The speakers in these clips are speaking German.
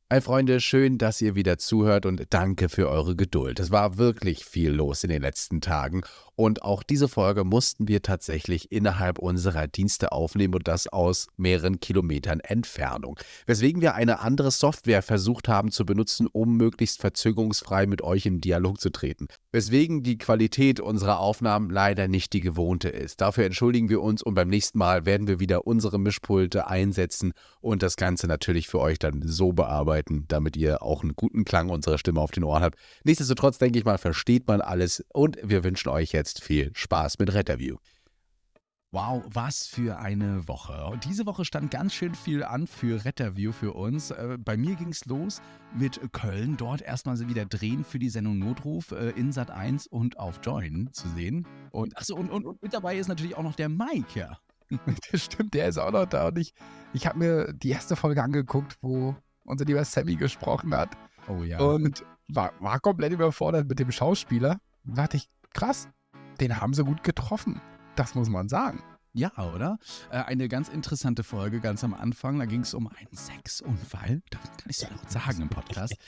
Hi Freunde, schön, dass ihr wieder zuhört und danke für eure Geduld. Es war wirklich viel los in den letzten Tagen und auch diese Folge mussten wir tatsächlich innerhalb unserer Dienste aufnehmen und das aus mehreren Kilometern Entfernung. Weswegen wir eine andere Software versucht haben zu benutzen, um möglichst verzögerungsfrei mit euch in Dialog zu treten. Weswegen die Qualität unserer Aufnahmen leider nicht die gewohnte ist. Dafür entschuldigen wir uns und beim nächsten Mal werden wir wieder unsere Mischpulte einsetzen und das Ganze natürlich für euch dann so bearbeiten, damit ihr auch einen guten Klang unserer Stimme auf den Ohren habt. Nichtsdestotrotz, denke ich mal, versteht man alles und wir wünschen euch jetzt viel Spaß mit Retterview. Wow, was für eine Woche. Und diese Woche stand ganz schön viel an für Retterview für uns. Bei mir ging es los mit Köln. Dort erstmal wieder drehen für die Sendung Notruf in Sat.1 und auf Join zu sehen. Und achso, und mit dabei ist natürlich auch noch der Mike, ja. Das stimmt, der ist auch noch da. Und ich habe mir die erste Folge angeguckt, wo unser lieber Sammy gesprochen hat. Oh ja. Und war komplett überfordert mit dem Schauspieler. Und da dachte ich, krass, den haben sie gut getroffen. Das muss man sagen. Ja, oder? Eine ganz interessante Folge ganz am Anfang. Da ging es um einen Sexunfall. Das kann ich so laut sagen im Podcast.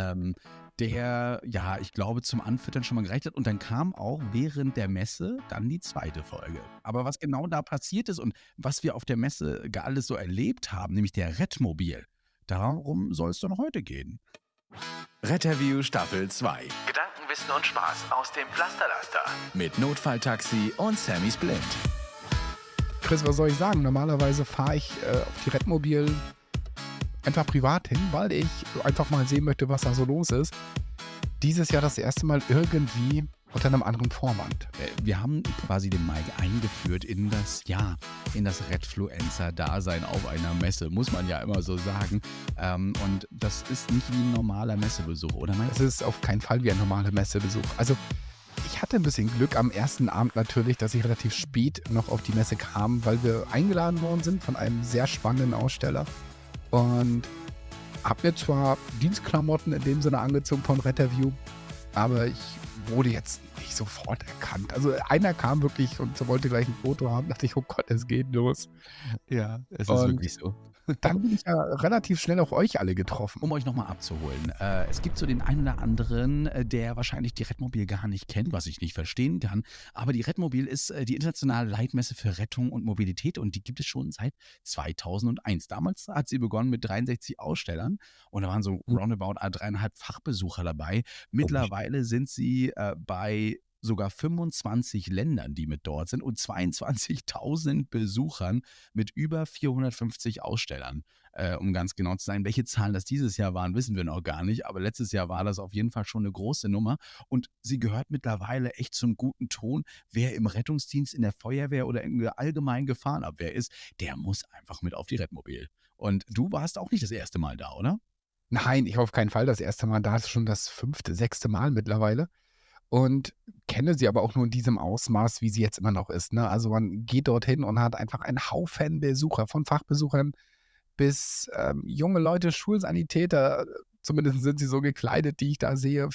Der, ja, ich glaube, zum Anfüttern schon mal gereicht hat. Und dann kam auch während der Messe dann die zweite Folge. Aber was genau da passiert ist und was wir auf der Messe alles so erlebt haben, nämlich der Rettmobil, darum soll es dann heute gehen. Retterview Staffel 2 Gedanken, Wissen und Spaß aus dem Pflasterlaster. mit Notfalltaxi und Sammys Blind. Chris, was soll ich sagen? Normalerweise fahre ich auf die Redmobil einfach privat hin, weil ich einfach mal sehen möchte, was da so los ist. Dieses Jahr das erste Mal irgendwie unter einem anderen Vorwand. Wir haben quasi den Mike eingeführt in das Redfluencer-Dasein auf einer Messe, muss man ja immer so sagen. Und das ist nicht wie ein normaler Messebesuch, oder Mike? Es ist auf keinen Fall wie ein normaler Messebesuch. Also ich hatte ein bisschen Glück am ersten Abend natürlich, dass ich relativ spät noch auf die Messe kam, weil wir eingeladen worden sind von einem sehr spannenden Aussteller. Und habe mir zwar Dienstklamotten in dem Sinne angezogen von Retterview, aber ich wurde jetzt nicht sofort erkannt. Also einer kam wirklich und wollte gleich ein Foto haben, dachte ich, oh Gott, es geht los. Ja, es ist Und wirklich so. dann bin ich ja relativ schnell auf euch alle getroffen. Um euch nochmal abzuholen. Es gibt so den einen oder anderen, der wahrscheinlich die Redmobil gar nicht kennt, was ich nicht verstehen kann. Aber die Redmobil ist die internationale Leitmesse für Rettung und Mobilität und die gibt es schon seit 2001. Damals hat sie begonnen mit 63 Ausstellern und da waren so roundabout 3,5 Fachbesucher dabei. Mittlerweile sind sie bei sogar 25 Ländern, die mit dort sind und 22.000 Besuchern mit über 450 Ausstellern, um ganz genau zu sein. Welche Zahlen das dieses Jahr waren, wissen wir noch gar nicht, aber letztes Jahr war das auf jeden Fall schon eine große Nummer und sie gehört mittlerweile echt zum guten Ton. Wer im Rettungsdienst, in der Feuerwehr oder in der allgemeinen Gefahrenabwehr ist, der muss einfach mit auf die Redmobil. Und du warst auch nicht das erste Mal da, oder? Nein, ich auf keinen Fall das erste Mal. Da ist schon das 5., 6. Mal mittlerweile. Und kenne sie aber auch nur in diesem Ausmaß, wie sie jetzt immer noch ist. Ne? Also man geht dorthin und hat einfach einen Haufen Besucher, von Fachbesuchern bis junge Leute, Schulsanitäter. Zumindest sind sie so gekleidet, die ich da sehe.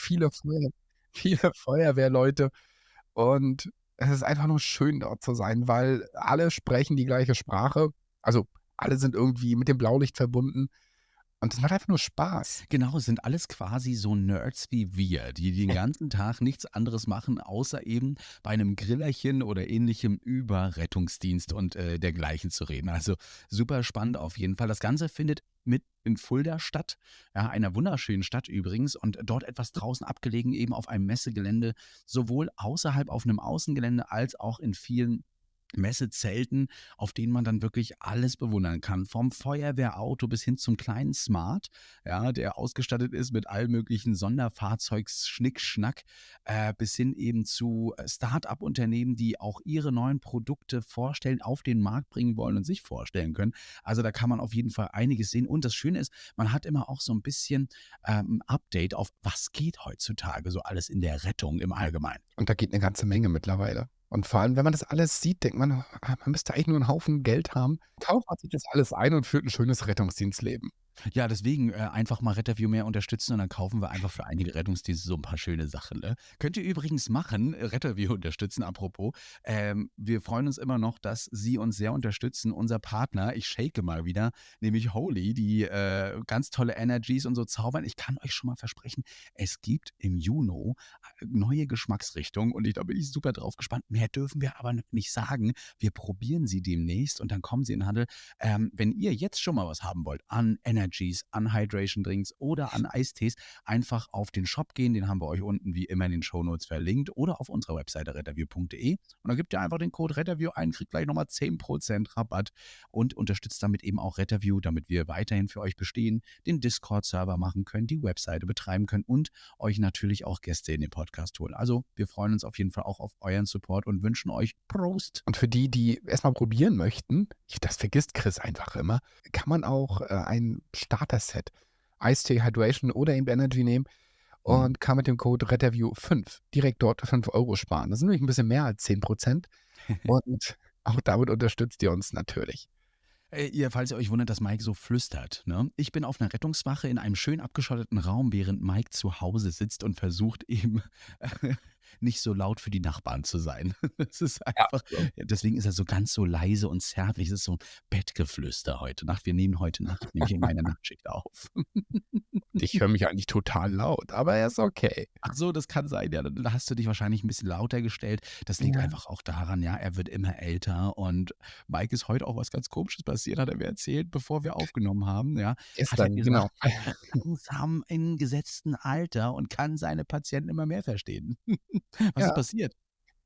Viele Feuerwehrleute. Und es ist einfach nur schön, dort zu sein, weil alle sprechen die gleiche Sprache. Also alle sind irgendwie mit dem Blaulicht verbunden. Und es macht einfach nur Spaß. Genau, es sind alles quasi so Nerds wie wir, die den ganzen Tag nichts anderes machen, außer eben bei einem Grillerchen oder Ähnlichem über Rettungsdienst und dergleichen zu reden. Also super spannend auf jeden Fall. Das Ganze findet mit in Fulda statt, ja, einer wunderschönen Stadt übrigens und dort etwas draußen abgelegen, eben auf einem Messegelände, sowohl außerhalb auf einem Außengelände als auch in vielen Messezelten, auf denen man dann wirklich alles bewundern kann. Vom Feuerwehrauto bis hin zum kleinen Smart, ja, der ausgestattet ist mit all möglichen Sonderfahrzeugs-Schnickschnack, bis hin eben zu Start-up-Unternehmen, die auch ihre neuen Produkte vorstellen, auf den Markt bringen wollen und sich vorstellen können. Also da kann man auf jeden Fall einiges sehen. Und das Schöne ist, man hat immer auch so ein bisschen Update auf, was geht heutzutage so alles in der Rettung im Allgemeinen. Und da geht eine ganze Menge mittlerweile. Und vor allem, wenn man das alles sieht, denkt man, man müsste eigentlich nur einen Haufen Geld haben. Kauft man sich das alles ein und führt ein schönes Rettungsdienstleben. Ja, deswegen einfach mal Retterview mehr unterstützen und dann kaufen wir einfach für einige Rettungsdienste so ein paar schöne Sachen. Ne? Könnt ihr übrigens machen, Retterview unterstützen, apropos. Wir freuen uns immer noch, dass Sie uns sehr unterstützen. Unser Partner, ich shake mal wieder, nämlich Holy, die ganz tolle Energies und so zaubern. Ich kann euch schon mal versprechen, es gibt im Juni neue Geschmacksrichtungen und da bin ich super drauf gespannt. Mehr dürfen wir aber noch nicht sagen. Wir probieren sie demnächst und dann kommen sie in den Handel. Wenn ihr jetzt schon mal was haben wollt an Energies, an Hydration Drinks oder an Eistees, einfach auf den Shop gehen. Den haben wir euch unten wie immer in den Shownotes verlinkt oder auf unserer Webseite retterview.de. Und dann gebt ihr einfach den Code Retterview ein, kriegt gleich nochmal 10% Rabatt und unterstützt damit eben auch Retterview, damit wir weiterhin für euch bestehen, den Discord-Server machen können, die Webseite betreiben können und euch natürlich auch Gäste in den Podcast holen. Also wir freuen uns auf jeden Fall auch auf euren Support und wünschen euch Prost. Und für die, die erstmal probieren möchten, das vergisst Chris einfach immer, kann man auch ein Starter-Set, Eistee, Hydration oder eben Energy nehmen und kann mit dem Code RETTERVIEW5 direkt dort 5 Euro sparen. Das sind nämlich ein bisschen mehr als 10% und auch damit unterstützt ihr uns natürlich. Falls ihr euch wundert, dass Mike so flüstert. Ne? Ich bin auf einer Rettungswache in einem schön abgeschotteten Raum, während Mike zu Hause sitzt und versucht eben nicht so laut für die Nachbarn zu sein. Es ist einfach, deswegen ist er so ganz so leise und zärtlich. Es ist so Bettgeflüster heute Nacht. Wir nehmen heute Nacht nämlich in meiner Nachtschicht auf. Ich höre mich eigentlich total laut, aber er ist okay. Ach so, das kann sein. Ja, dann hast du dich wahrscheinlich ein bisschen lauter gestellt. Das liegt Ja. einfach auch daran, ja, er wird immer älter und Mike ist heute auch was ganz Komisches passiert, hat er mir erzählt, bevor wir aufgenommen haben, ja. Hat er Gestern, gesagt, genau. er ist langsam im gesetzten Alter und kann seine Patienten immer mehr verstehen. Was Ja. ist passiert?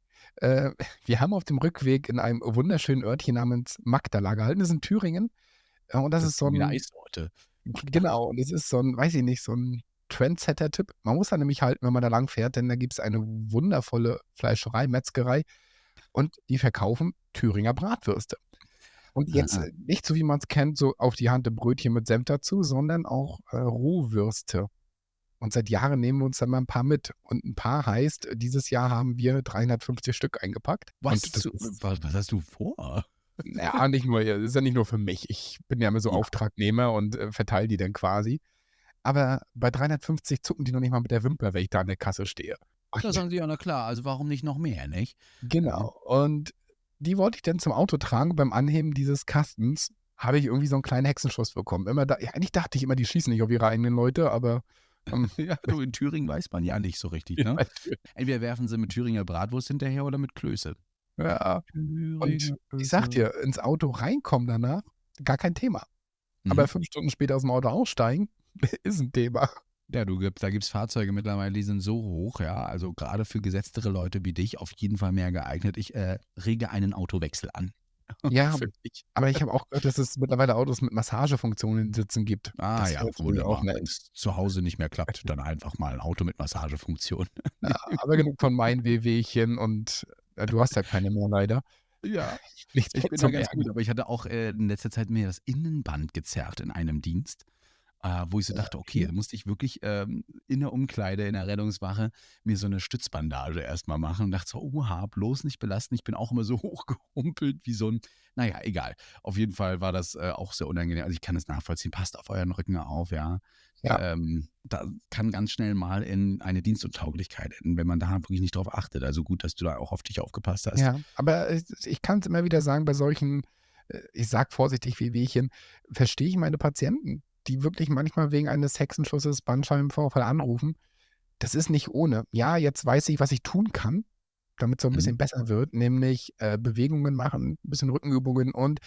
Wir haben auf dem Rückweg in einem wunderschönen Örtchen namens Magdala gehalten. Das ist in Thüringen. Und das ist so wie eine ein, Eissorte. genau, und das ist so ein, weiß ich nicht, so ein Trendsetter-Tipp. Man muss da nämlich halten, wenn man da lang fährt, denn da gibt es eine wundervolle Fleischerei, Metzgerei und die verkaufen Thüringer Bratwürste. Und jetzt nicht so, wie man es kennt, so auf die Hand ein Brötchen mit Senf dazu, sondern auch Rohwürste. Und seit Jahren nehmen wir uns da mal ein paar mit. Und ein paar heißt, dieses Jahr haben wir 350 Stück eingepackt. Was Und das ist, hast du vor? ja, nicht nur, das ist ja nicht nur für mich. Ich bin ja immer so Ja. Auftragnehmer und verteile die dann quasi. Aber bei 350 zucken die noch nicht mal mit der Wimper, wenn ich da an der Kasse stehe. Da sagen sie, ja, na klar, also warum nicht noch mehr, nicht? Genau. Und die wollte ich dann zum Auto tragen. Beim Anheben dieses Kastens habe ich irgendwie so einen kleinen Hexenschuss bekommen. Ja, eigentlich dachte ich immer, die schießen nicht auf ihre eigenen Leute, aber Ja, du, in Thüringen weiß man ja nicht so richtig, ne? Entweder werfen sie mit Thüringer Bratwurst hinterher oder mit Klöße. ja. Und Thüringer ich sag Klöße. dir, ins Auto reinkommen danach, gar kein Thema. Aber 5 Stunden später aus dem Auto aussteigen, ist ein Thema. Ja, da gibt's Fahrzeuge mittlerweile, die sind so hoch, ja, also gerade für gesetztere Leute wie dich auf jeden Fall mehr geeignet. Ich rege einen Autowechsel an. Ja, Für dich. aber ich habe auch gehört, dass es mittlerweile Autos mit Massagefunktion in den Sitzen gibt. Ah Das ja, wäre natürlich wunderbar. auch nett. Wenn es zu Hause nicht mehr klappt, dann einfach mal ein Auto mit Massagefunktion. Ja, aber genug von meinen Wehwehchen und du hast ja keine mehr leider. Ja, Nichts ich mehr bin da zum ganz Ärgern. gut, aber ich hatte auch in letzter Zeit mir das Innenband gezerrt in einem Dienst, wo ich so dachte, okay, da musste ich wirklich in der Umkleide, in der Rettungswache mir so eine Stützbandage erstmal machen und dachte so, oha, bloß nicht belasten. Ich bin auch immer so hochgehumpelt wie so ein, naja, egal. Auf jeden Fall war das auch sehr unangenehm. Also ich kann es nachvollziehen, passt auf euren Rücken auf, ja. Ja. Da kann ganz schnell mal in eine Dienstuntauglichkeit enden, wenn man da wirklich nicht drauf achtet. Also gut, dass du da auch auf dich aufgepasst hast. Ja, aber ich kann es immer wieder sagen, bei solchen, ich sag vorsichtig Wehwehchen, verstehe ich meine Patienten, die wirklich manchmal wegen eines Hexenschusses, Bandscheibenvorfall anrufen. Das ist nicht ohne. Ja, jetzt weiß ich, was ich tun kann, damit es so ein bisschen besser wird, nämlich Bewegungen machen, ein bisschen Rückenübungen und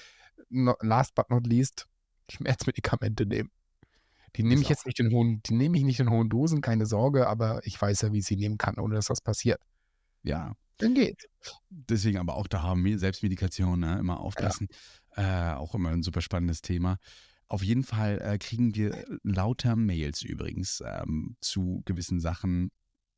last but not least, Schmerzmedikamente nehmen. Die nehme Ist ich jetzt nicht die nehme ich nicht in hohen Dosen, keine Sorge, aber ich weiß ja, wie ich sie nehmen kann, ohne dass was passiert. Ja, Dann geht's. deswegen aber auch da haben wir Selbstmedikation, ne, immer aufpassen. Auch immer ein super spannendes Thema. Auf jeden Fall kriegen wir lauter Mails übrigens zu gewissen Sachen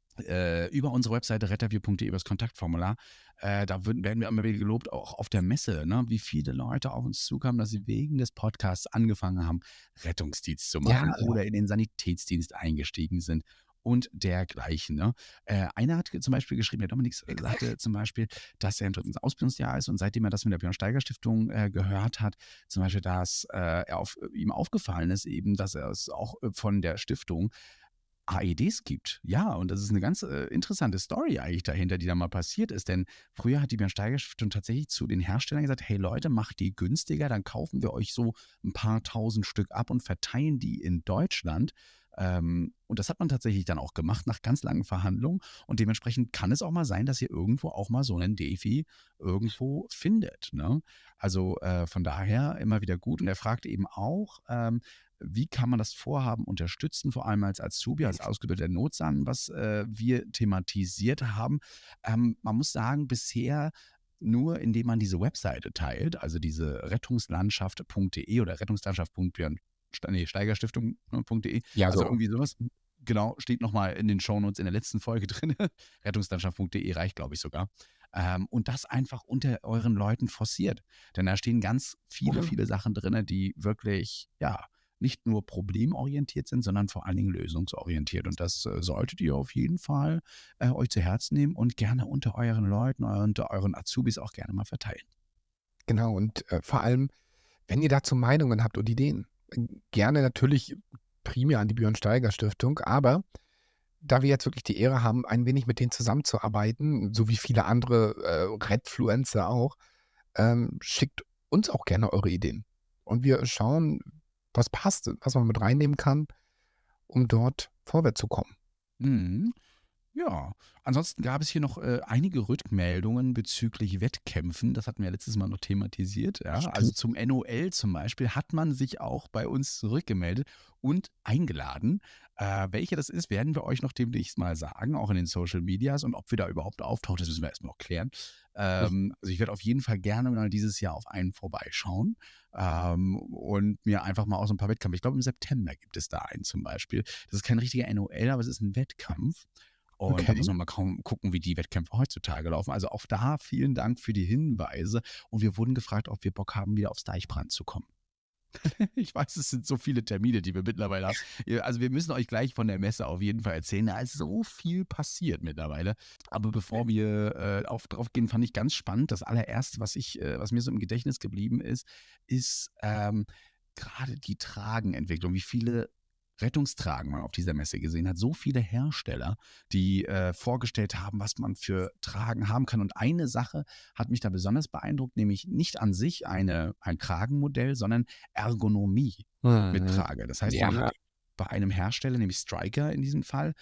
über unsere Webseite retterview.de, über das Kontaktformular. Werden wir immer wieder gelobt, auch auf der Messe, ne, wie viele Leute auf uns zukamen, dass sie wegen des Podcasts angefangen haben, Rettungsdienst zu machen Ja. oder in den Sanitätsdienst eingestiegen sind. und dergleichen. Ne? Einer hat zum Beispiel geschrieben, der Dominik sagte zum Beispiel, dass er im 3. Ausbildungsjahr ist und seitdem er das mit der Björn-Steiger-Stiftung gehört hat, zum Beispiel, dass ihm aufgefallen ist eben, dass er es auch von der Stiftung AEDs gibt. Ja, und das ist eine ganz interessante Story eigentlich dahinter, die da mal passiert ist. Denn früher hat die Björn-Steiger-Stiftung tatsächlich zu den Herstellern gesagt, hey Leute, macht die günstiger, dann kaufen wir euch so ein paar tausend Stück ab und verteilen die in Deutschland. Und das hat man tatsächlich dann auch gemacht nach ganz langen Verhandlungen. Und dementsprechend kann es auch mal sein, dass ihr irgendwo auch mal so einen Defi irgendwo findet. Ne? Also von daher immer wieder gut. Und er fragte eben auch, wie kann man das Vorhaben unterstützen, vor allem als Azubi, als ausgebildeter Notsan, was wir thematisiert haben. Man muss sagen, bisher nur indem man diese Webseite teilt, also diese rettungslandschaft.de oder Steigerstiftung.de, Ja, also so. irgendwie sowas. Genau, steht nochmal in den Shownotes in der letzten Folge drin. Rettungslandschaft.de reicht, glaube ich, sogar. Und das einfach unter euren Leuten forciert. Denn da stehen ganz viele Sachen drin, die wirklich, ja, nicht nur problemorientiert sind, sondern vor allen Dingen lösungsorientiert. Und das solltet ihr auf jeden Fall euch zu Herzen nehmen und gerne unter euren Leuten, unter euren Azubis auch gerne mal verteilen. Genau, und vor allem, wenn ihr dazu Meinungen habt und Ideen, gerne natürlich primär an die Björn-Steiger-Stiftung, aber da wir jetzt wirklich die Ehre haben, ein wenig mit denen zusammenzuarbeiten, so wie viele andere Redfluencer auch, schickt uns auch gerne eure Ideen. Und wir schauen, was passt, was man mit reinnehmen kann, um dort vorwärts zu kommen. Mhm. Ja, ansonsten gab es hier noch einige Rückmeldungen bezüglich Wettkämpfen. Das hatten wir letztes Mal noch thematisiert. Ja? Also zum NOL zum Beispiel hat man sich auch bei uns zurückgemeldet und eingeladen. Welche das ist, werden wir euch noch demnächst mal sagen, auch in den Social Medias. Und ob wir da überhaupt auftauchen, das müssen wir erstmal noch klären. Also ich werde auf jeden Fall gerne mal dieses Jahr auf einen vorbeischauen und mir einfach mal aus ein paar Wettkämpfe. Ich glaube, im September gibt es da einen zum Beispiel. Das ist kein richtiger NOL, aber es ist ein Wettkampf. Und da Okay. muss man mal kaum gucken, wie die Wettkämpfe heutzutage laufen. Also auch da vielen Dank für die Hinweise. Und wir wurden gefragt, ob wir Bock haben, wieder aufs Deichbrand zu kommen. Ich weiß, es sind so viele Termine, die wir mittlerweile haben. Also wir müssen euch gleich von der Messe auf jeden Fall erzählen. Da ist so viel passiert mittlerweile. Aber bevor wir drauf gehen, fand ich ganz spannend. Das allererste, was mir so im Gedächtnis geblieben ist gerade die Tragenentwicklung. Wie viele Rettungstragen man auf dieser Messe gesehen hat. So viele Hersteller, die vorgestellt haben, was man für Tragen haben kann. Und eine Sache hat mich da besonders beeindruckt, nämlich nicht an sich ein Tragenmodell, sondern Ergonomie mit Trage. Das heißt, man Ja, hat bei einem Hersteller, nämlich Stryker in diesem Fall,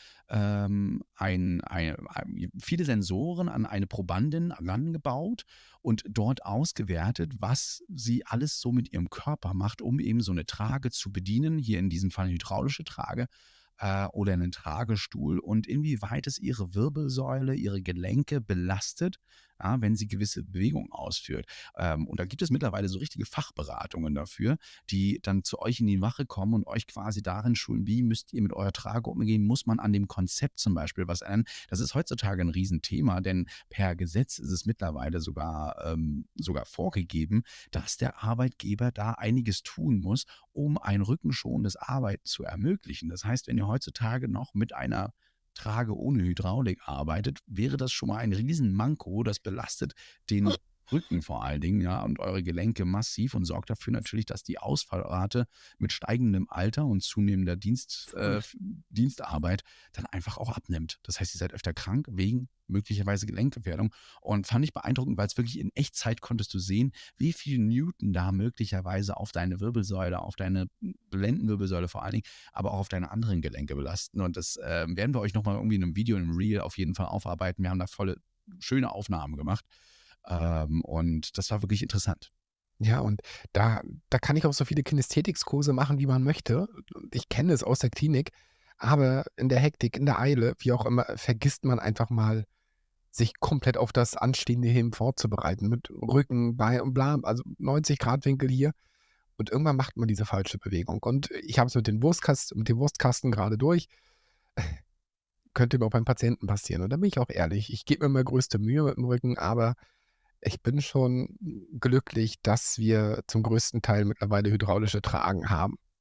viele Sensoren an eine Probandin rangebaut und dort ausgewertet, was sie alles so mit ihrem Körper macht, um eben so eine Trage zu bedienen. Hier in diesem Fall eine hydraulische Trage oder einen Tragestuhl und inwieweit es ihre Wirbelsäule, ihre Gelenke belastet, ja, wenn sie gewisse Bewegungen ausführt. Und da gibt es mittlerweile so richtige Fachberatungen dafür, die dann zu euch in die Wache kommen und euch quasi darin schulen, wie müsst ihr mit eurer Trage umgehen, muss man an dem Konzept zum Beispiel was ändern. Das ist heutzutage ein Riesenthema, denn per Gesetz ist es mittlerweile sogar vorgegeben, dass der Arbeitgeber da einiges tun muss, um ein rückenschonendes Arbeiten zu ermöglichen. Das heißt, wenn ihr heutzutage noch mit einer Trage ohne Hydraulik arbeitet, wäre das schon mal ein Riesenmanko. Das belastet den Rücken vor allen Dingen, ja, und eure Gelenke massiv und sorgt dafür natürlich, dass die Ausfallrate mit steigendem Alter und zunehmender Dienstarbeit dann einfach auch abnimmt. Das heißt, ihr seid öfter krank wegen möglicherweise Gelenkgefährdung. Und fand ich beeindruckend, weil es wirklich in Echtzeit konntest du sehen, wie viel Newton da möglicherweise auf deine Wirbelsäule, auf deine Lendenwirbelsäule vor allen Dingen, aber auch auf deine anderen Gelenke belasten. Und das werden wir euch nochmal irgendwie in einem Video, in einem Reel auf jeden Fall aufarbeiten. Wir haben da schöne Aufnahmen gemacht. Und das war wirklich interessant. ja, und da kann ich auch so viele Kinästhetikskurse machen, wie man möchte. Und ich kenne es aus der Klinik, aber in der Hektik, in der Eile, wie auch immer, vergisst man einfach mal, sich komplett auf das anstehende Heben vorzubereiten. Mit Rücken, Bein und bla, also 90-Grad-Winkel hier. Und irgendwann macht man diese falsche Bewegung. Und ich habe es mit dem Wurstkasten gerade durch. Könnte mir auch beim Patienten passieren. Und da bin ich auch ehrlich. Ich gebe mir mal größte Mühe mit dem Rücken, aber ich bin schon glücklich, dass wir zum größten Teil mittlerweile hydraulische Tragen haben.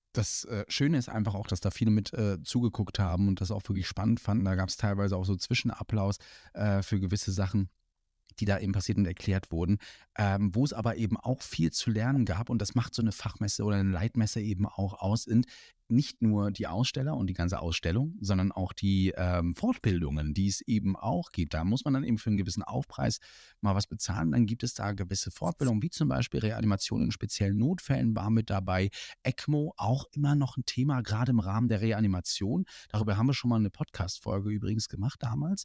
Das Schöne ist einfach auch, dass da viele mit zugeguckt haben und das auch wirklich spannend fanden. Da gab es teilweise auch so Zwischenapplaus für gewisse Sachen, die da eben passiert und erklärt wurden, wo es aber eben auch viel zu lernen gab und das macht so eine Fachmesse oder eine Leitmesse eben auch aus, sind nicht nur die Aussteller und die ganze Ausstellung, sondern auch die Fortbildungen, die es eben auch gibt. Da muss man dann eben für einen gewissen Aufpreis mal was bezahlen. Dann gibt es da gewisse Fortbildungen, wie zum Beispiel Reanimation in speziellen Notfällen war mit dabei. ECMO auch immer noch ein Thema, gerade im Rahmen der Reanimation. Darüber haben wir schon mal eine Podcast-Folge übrigens gemacht damals.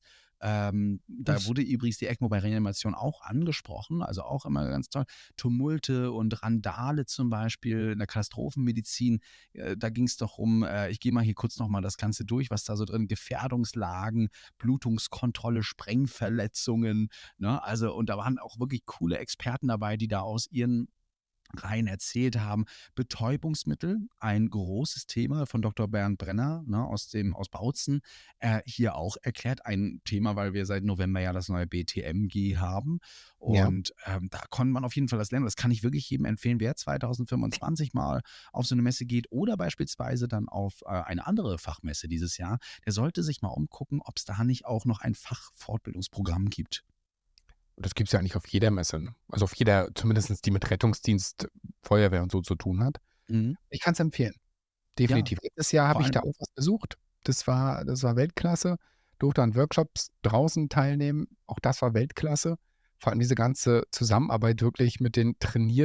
Da wurde übrigens die ECMO bei Reanimation auch angesprochen, also auch immer ganz toll. Tumulte und Randale zum Beispiel in der Katastrophenmedizin, da ging es doch um, ich gehe mal hier kurz nochmal das Ganze durch, was da so drin, Gefährdungslagen, Blutungskontrolle, Sprengverletzungen, ne? Also, und da waren auch wirklich coole Experten dabei, die da aus ihren Reihen erzählt haben. Betäubungsmittel, ein großes Thema von Dr. Bernd Brenner, ne, aus Bautzen, hier auch erklärt. Ein Thema, weil wir seit November ja das neue BTMG haben. Ja. Und da konnte man auf jeden Fall was lernen. Das kann ich wirklich jedem empfehlen, wer 2025 mal auf so eine Messe geht oder beispielsweise dann auf eine andere Fachmesse dieses Jahr, der sollte sich mal umgucken, ob es da nicht auch noch ein Fachfortbildungsprogramm gibt. Das gibt es ja eigentlich auf jeder Messe. Ne? Also auf jeder, zumindest die mit Rettungsdienst, Feuerwehr und so zu tun hat. Mhm. Ich kann es empfehlen. Ja, Definitiv. Letztes Jahr vor habe ich da allem, auch was besucht. Das war Weltklasse. Durfte an Workshops draußen teilnehmen. Auch das war Weltklasse. Vor allem diese ganze Zusammenarbeit wirklich mit den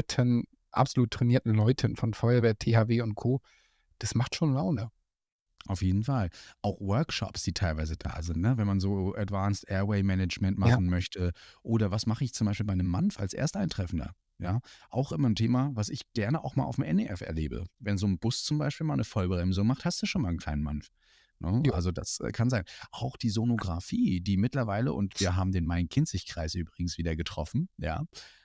absolut trainierten Leuten von Feuerwehr, THW und Co. Das macht schon Laune. auf jeden Fall. Auch Workshops, die teilweise da sind, ne? Wenn man so Advanced Airway Management Ja. machen möchte. Oder was mache ich zum Beispiel bei einem MANF als Ersteintreffender? Ja, auch immer ein Thema, was ich gerne auch mal auf dem NEF erlebe. Wenn so ein Bus zum Beispiel mal eine Vollbremsung macht, hast du schon mal einen kleinen MANF. Ne? Jo. Also das kann sein. Auch die Sonographie, die mittlerweile, und wir haben den Main-Kinzig-Kreis übrigens wieder getroffen, ja,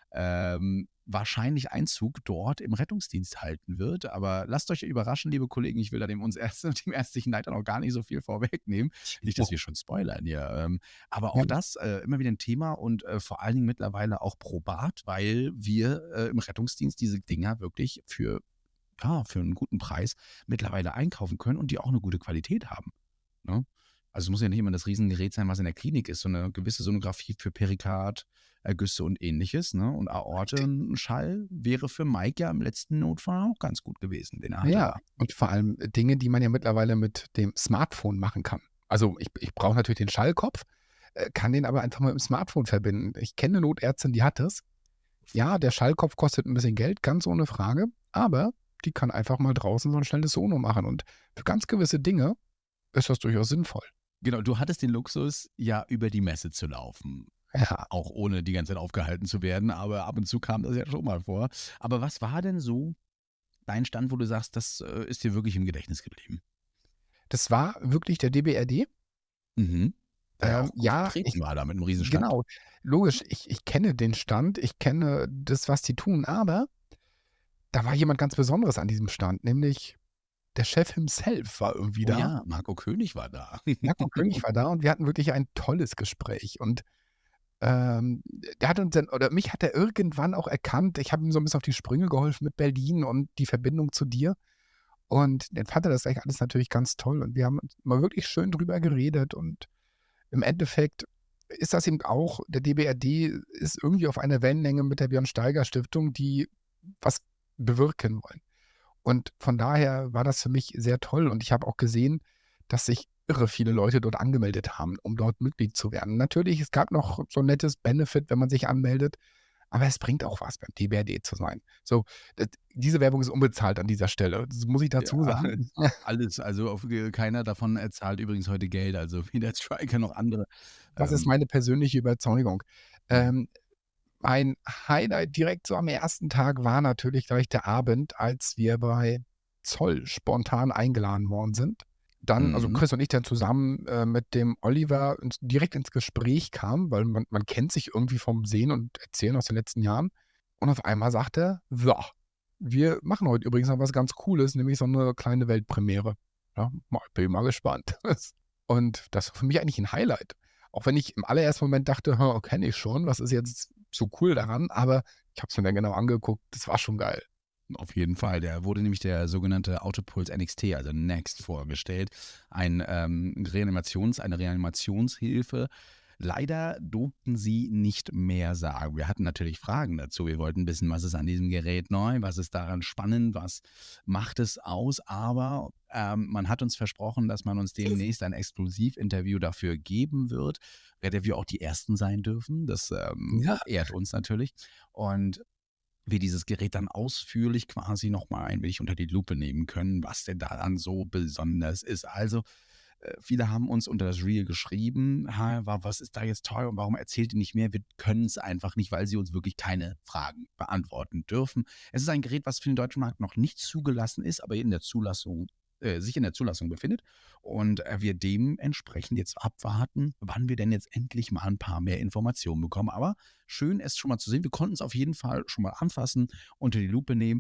wahrscheinlich Einzug dort im Rettungsdienst halten wird. Aber lasst euch überraschen, liebe Kollegen, ich will da dem ärztlichen Leiter noch gar nicht so viel vorwegnehmen. Nicht, dass wir schon spoilern hier. Aber auch Ja. das immer wieder ein Thema und vor allen Dingen mittlerweile auch probat, weil wir im Rettungsdienst diese Dinger wirklich für einen guten Preis mittlerweile einkaufen können und die auch eine gute Qualität haben. Ne? Also es muss ja nicht immer das Riesengerät sein, was in der Klinik ist, sondern eine gewisse Sonographie für Perikard, Ergüsse und ähnliches. Ne? Und Aortenschall wäre für Mike ja im letzten Notfall auch ganz gut gewesen, den er hatte Ja, da. und vor allem Dinge, die man ja mittlerweile mit dem Smartphone machen kann. Also ich brauche natürlich den Schallkopf, kann den aber einfach mal mit dem Smartphone verbinden. Ich kenne eine Notärztin, die hat es. Ja, der Schallkopf kostet ein bisschen Geld, ganz ohne Frage, aber die kann einfach mal draußen so ein schnelles Sono machen. Und für ganz gewisse Dinge ist das durchaus sinnvoll. Genau, du hattest den Luxus, ja über die Messe zu laufen. Ja, Auch ohne die ganze Zeit aufgehalten zu werden, aber ab und zu kam das ja schon mal vor. Aber was war denn so dein Stand, wo du sagst, das ist dir wirklich im Gedächtnis geblieben? das war wirklich der DBRD. Mhm. Der ja auch gut Ja, vertreten war da mit einem Riesenstand. genau, logisch, ich kenne den Stand, ich kenne das, was die tun, aber da war jemand ganz Besonderes an diesem Stand, nämlich der Chef himself war irgendwie Oh da. ja, Marco König war da. Marco König war da und wir hatten wirklich ein tolles Gespräch. Und der hat uns dann, oder mich hat er irgendwann auch erkannt. Ich habe ihm so ein bisschen auf die Sprünge geholfen mit Berlin und die Verbindung zu dir. Und dann fand er das gleich alles natürlich ganz toll. Und wir haben mal wirklich schön drüber geredet. Und im Endeffekt ist das eben auch, der DBRD ist irgendwie auf einer Wellenlänge mit der Björn Steiger Stiftung, die was bewirken wollen. Und von daher war das für mich sehr toll. Und ich habe auch gesehen, dass sich irre viele Leute dort angemeldet haben, um dort Mitglied zu werden. Natürlich, es gab noch so ein nettes Benefit, wenn man sich anmeldet, aber es bringt auch was, beim DBRD zu sein. So, diese Werbung ist unbezahlt an dieser Stelle. Das muss ich dazu Ja, sagen. alles. Also keiner davon zahlt übrigens heute Geld. Also weder Striker noch andere. Das ist Ähm, meine persönliche Überzeugung. Ähm, Mein Highlight direkt so am ersten Tag war natürlich gleich der Abend, als wir bei Zoll spontan eingeladen worden sind. Dann, also mhm. Chris und ich dann zusammen mit dem Oliver direkt ins Gespräch kamen, weil man kennt sich irgendwie vom Sehen und Erzählen aus den letzten Jahren. Und auf einmal sagt er, so, wir machen heute übrigens noch was ganz Cooles, nämlich so eine kleine Weltpremiere. Ja, bin mal gespannt. Und das war für mich eigentlich ein Highlight. Auch wenn ich im allerersten Moment dachte, kenne ich schon, was ist jetzt so cool daran? Aber ich habe es mir dann genau angeguckt, das war schon geil. Auf jeden Fall. Der wurde nämlich der sogenannte Autopuls NXT, also Next, vorgestellt. Eine Reanimationshilfe. Leider durften sie nicht mehr sagen. Wir hatten natürlich Fragen dazu. Wir wollten wissen, was ist an diesem Gerät neu, was ist daran spannend, was macht es aus. Aber man hat uns versprochen, dass man uns demnächst ein Exklusivinterview dafür geben wird. Werden wir auch die Ersten sein dürfen. Das Ja. ehrt uns natürlich. Und wir dieses Gerät dann ausführlich quasi nochmal ein wenig unter die Lupe nehmen können, was denn daran so besonders ist. Also viele haben uns unter das Reel geschrieben, was ist da jetzt toll und warum erzählt ihr nicht mehr? Wir können es einfach nicht, weil sie uns wirklich keine Fragen beantworten dürfen. Es ist ein Gerät, was für den deutschen Markt noch nicht zugelassen ist, aber in der Zulassung sich in der Zulassung befindet und wir dementsprechend jetzt abwarten, wann wir denn jetzt endlich mal ein paar mehr Informationen bekommen. Aber schön, es schon mal zu sehen. Wir konnten es auf jeden Fall schon mal anfassen, unter die Lupe nehmen,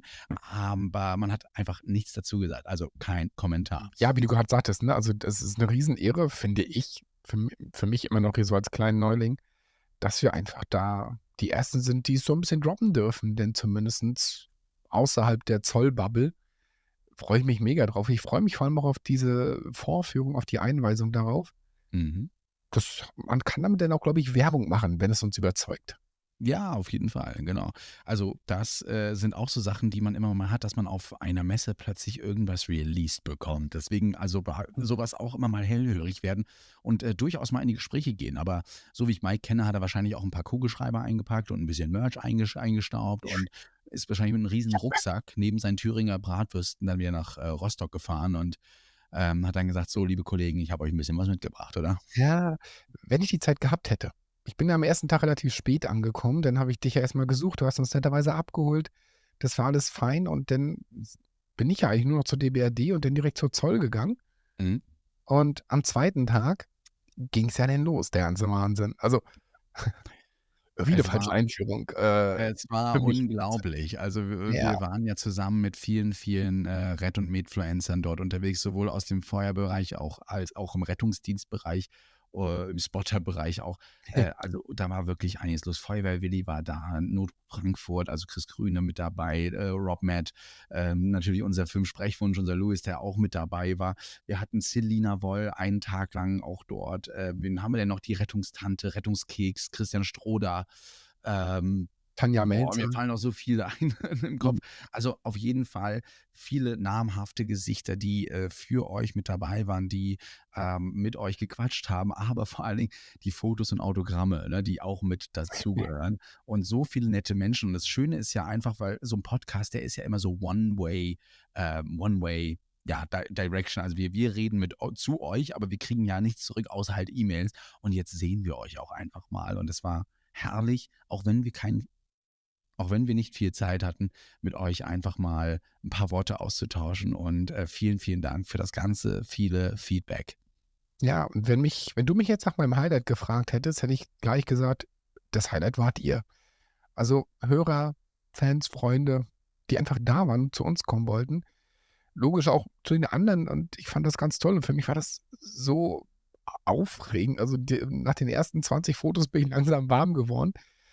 aber man hat einfach nichts dazu gesagt, also kein Kommentar. Ja, wie du gerade sagtest, ne? Also das ist eine Riesenehre, finde ich, für mich immer noch hier so als kleinen Neuling, dass wir einfach da die Ersten sind, die es so ein bisschen droppen dürfen, denn zumindest außerhalb der Zollbubble freue ich mich mega drauf. Ich freue mich vor allem auch auf diese Vorführung, auf die Einweisung darauf. Mhm. Man kann damit dann auch, glaube ich, Werbung machen, wenn es uns überzeugt. Ja, auf jeden Fall, genau. Also das sind auch so Sachen, die man immer mal hat, dass man auf einer Messe plötzlich irgendwas released bekommt. Deswegen also sowas auch immer mal hellhörig werden und durchaus mal in die Gespräche gehen. Aber so wie ich Mike kenne, hat er wahrscheinlich auch ein paar Kugelschreiber eingepackt und ein bisschen Merch eingestaubt und ist wahrscheinlich mit einem riesen Rucksack neben seinen Thüringer Bratwürsten dann wieder nach Rostock gefahren und hat dann gesagt, so liebe Kollegen, ich habe euch ein bisschen was mitgebracht, oder? Ja, wenn ich die Zeit gehabt hätte. Ich bin ja am ersten Tag relativ spät angekommen, dann habe ich dich ja erstmal gesucht, du hast uns netterweise abgeholt. Das war alles fein und dann bin ich ja eigentlich nur noch zur DBRD und dann direkt zur Zoll gegangen. Mhm. Und am zweiten Tag ging es ja dann los, der ganze Wahnsinn. Also, irgendwie eine Es falsche war Einführung. Es war Für mich. unglaublich. Also Ja. wir waren ja zusammen mit vielen Rett- und Medfluencern dort unterwegs, sowohl aus dem Feuerbereich als auch im Rettungsdienstbereich, im Spotterbereich auch. Also da war wirklich einiges los. Feuerwehr-Willi war da, Not Frankfurt, also Chris Grüne mit dabei, Rob Matt, natürlich unser Filmsprechwunsch, unser Louis, der auch mit dabei war. Wir hatten Selina Woll einen Tag lang auch dort. Wen haben wir denn noch? Die Rettungstante, Rettungskeks, Christian Stroder. Tanja Mir Melzer. fallen auch so viele ein im Kopf. Also auf jeden Fall viele namhafte Gesichter, die für euch mit dabei waren, die mit euch gequatscht haben, aber vor allen Dingen die Fotos und Autogramme, ne, die auch mit dazugehören. Und so viele nette Menschen. Und das Schöne ist ja einfach, weil so ein Podcast, der ist ja immer so One-Way, ja, Direction. Also wir reden zu euch, aber wir kriegen ja nichts zurück, außer halt E-Mails. Und jetzt sehen wir euch auch einfach mal. Und es war herrlich, auch wenn wir nicht viel Zeit hatten, mit euch einfach mal ein paar Worte auszutauschen und vielen, vielen Dank für das ganze viele Feedback. Ja, und wenn du mich jetzt nach meinem Highlight gefragt hättest, hätte ich gleich gesagt, das Highlight wart ihr. Also Hörer, Fans, Freunde, die einfach da waren, zu uns kommen wollten. Logisch auch zu den anderen und ich fand das ganz toll und für mich war das so aufregend. Also nach den ersten 20 Fotos bin ich langsam warm geworden.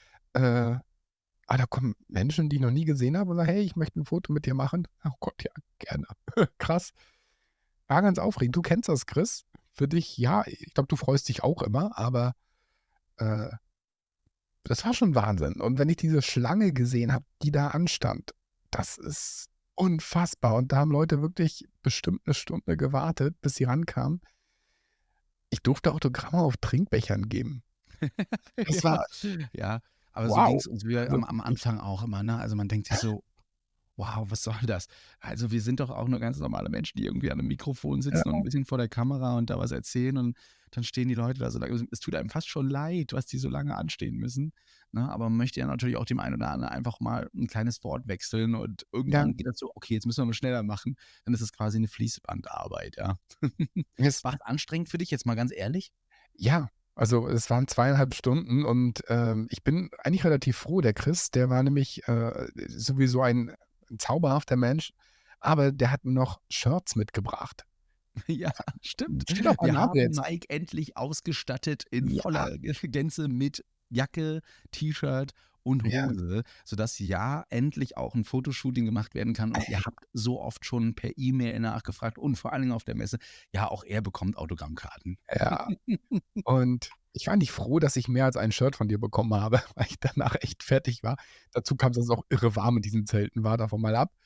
Da kommen Menschen, die ich noch nie gesehen habe und sagen, hey, ich möchte ein Foto mit dir machen. Oh Gott, ja, gerne. Krass. War ganz aufregend. Du kennst das, Chris. Für dich, ja, ich glaube, du freust dich auch immer, aber äh, das war schon Wahnsinn. Und wenn ich diese Schlange gesehen habe, die da anstand, das ist unfassbar. Und da haben Leute wirklich bestimmt eine Stunde gewartet, bis sie rankamen. Ich durfte Autogramme auf Trinkbechern geben. Das war Ja, aber so wow. ging es uns wieder am Anfang auch immer, ne? Also man denkt sich so, wow, was soll das? Also wir sind doch auch nur ganz normale Menschen, die irgendwie an einem Mikrofon sitzen und ein bisschen vor der Kamera und da was erzählen und dann stehen die Leute da so lange. Es tut einem fast schon leid, was die so lange anstehen müssen. Ne? Aber man möchte ja natürlich auch dem einen oder anderen einfach mal ein kleines Wort wechseln und irgendwann geht das so, okay, jetzt müssen wir mal schneller machen. Dann ist es quasi eine Fließbandarbeit, ja. War es anstrengend für dich, jetzt mal ganz ehrlich? Ja, also es waren 2,5 Stunden und ich bin eigentlich relativ froh. Der Chris, der war nämlich sowieso ein zauberhafter Mensch, aber der hat mir noch Shirts mitgebracht. Ja, stimmt. Steht auch mein Wir Name haben jetzt. Mike endlich ausgestattet in Ja. voller Gänze mit Jacke, T-Shirt und Ja. Hose, sodass ja endlich auch ein Fotoshooting gemacht werden kann. Und ihr habt so oft schon per E-Mail nachgefragt und vor allen Dingen auf der Messe. Ja, auch er bekommt Autogrammkarten. Ja. Und ich war nicht froh, dass ich mehr als ein Shirt von dir bekommen habe, weil ich danach echt fertig war. Dazu kam, dass es auch irre warm in diesen Zelten war, davon mal ab.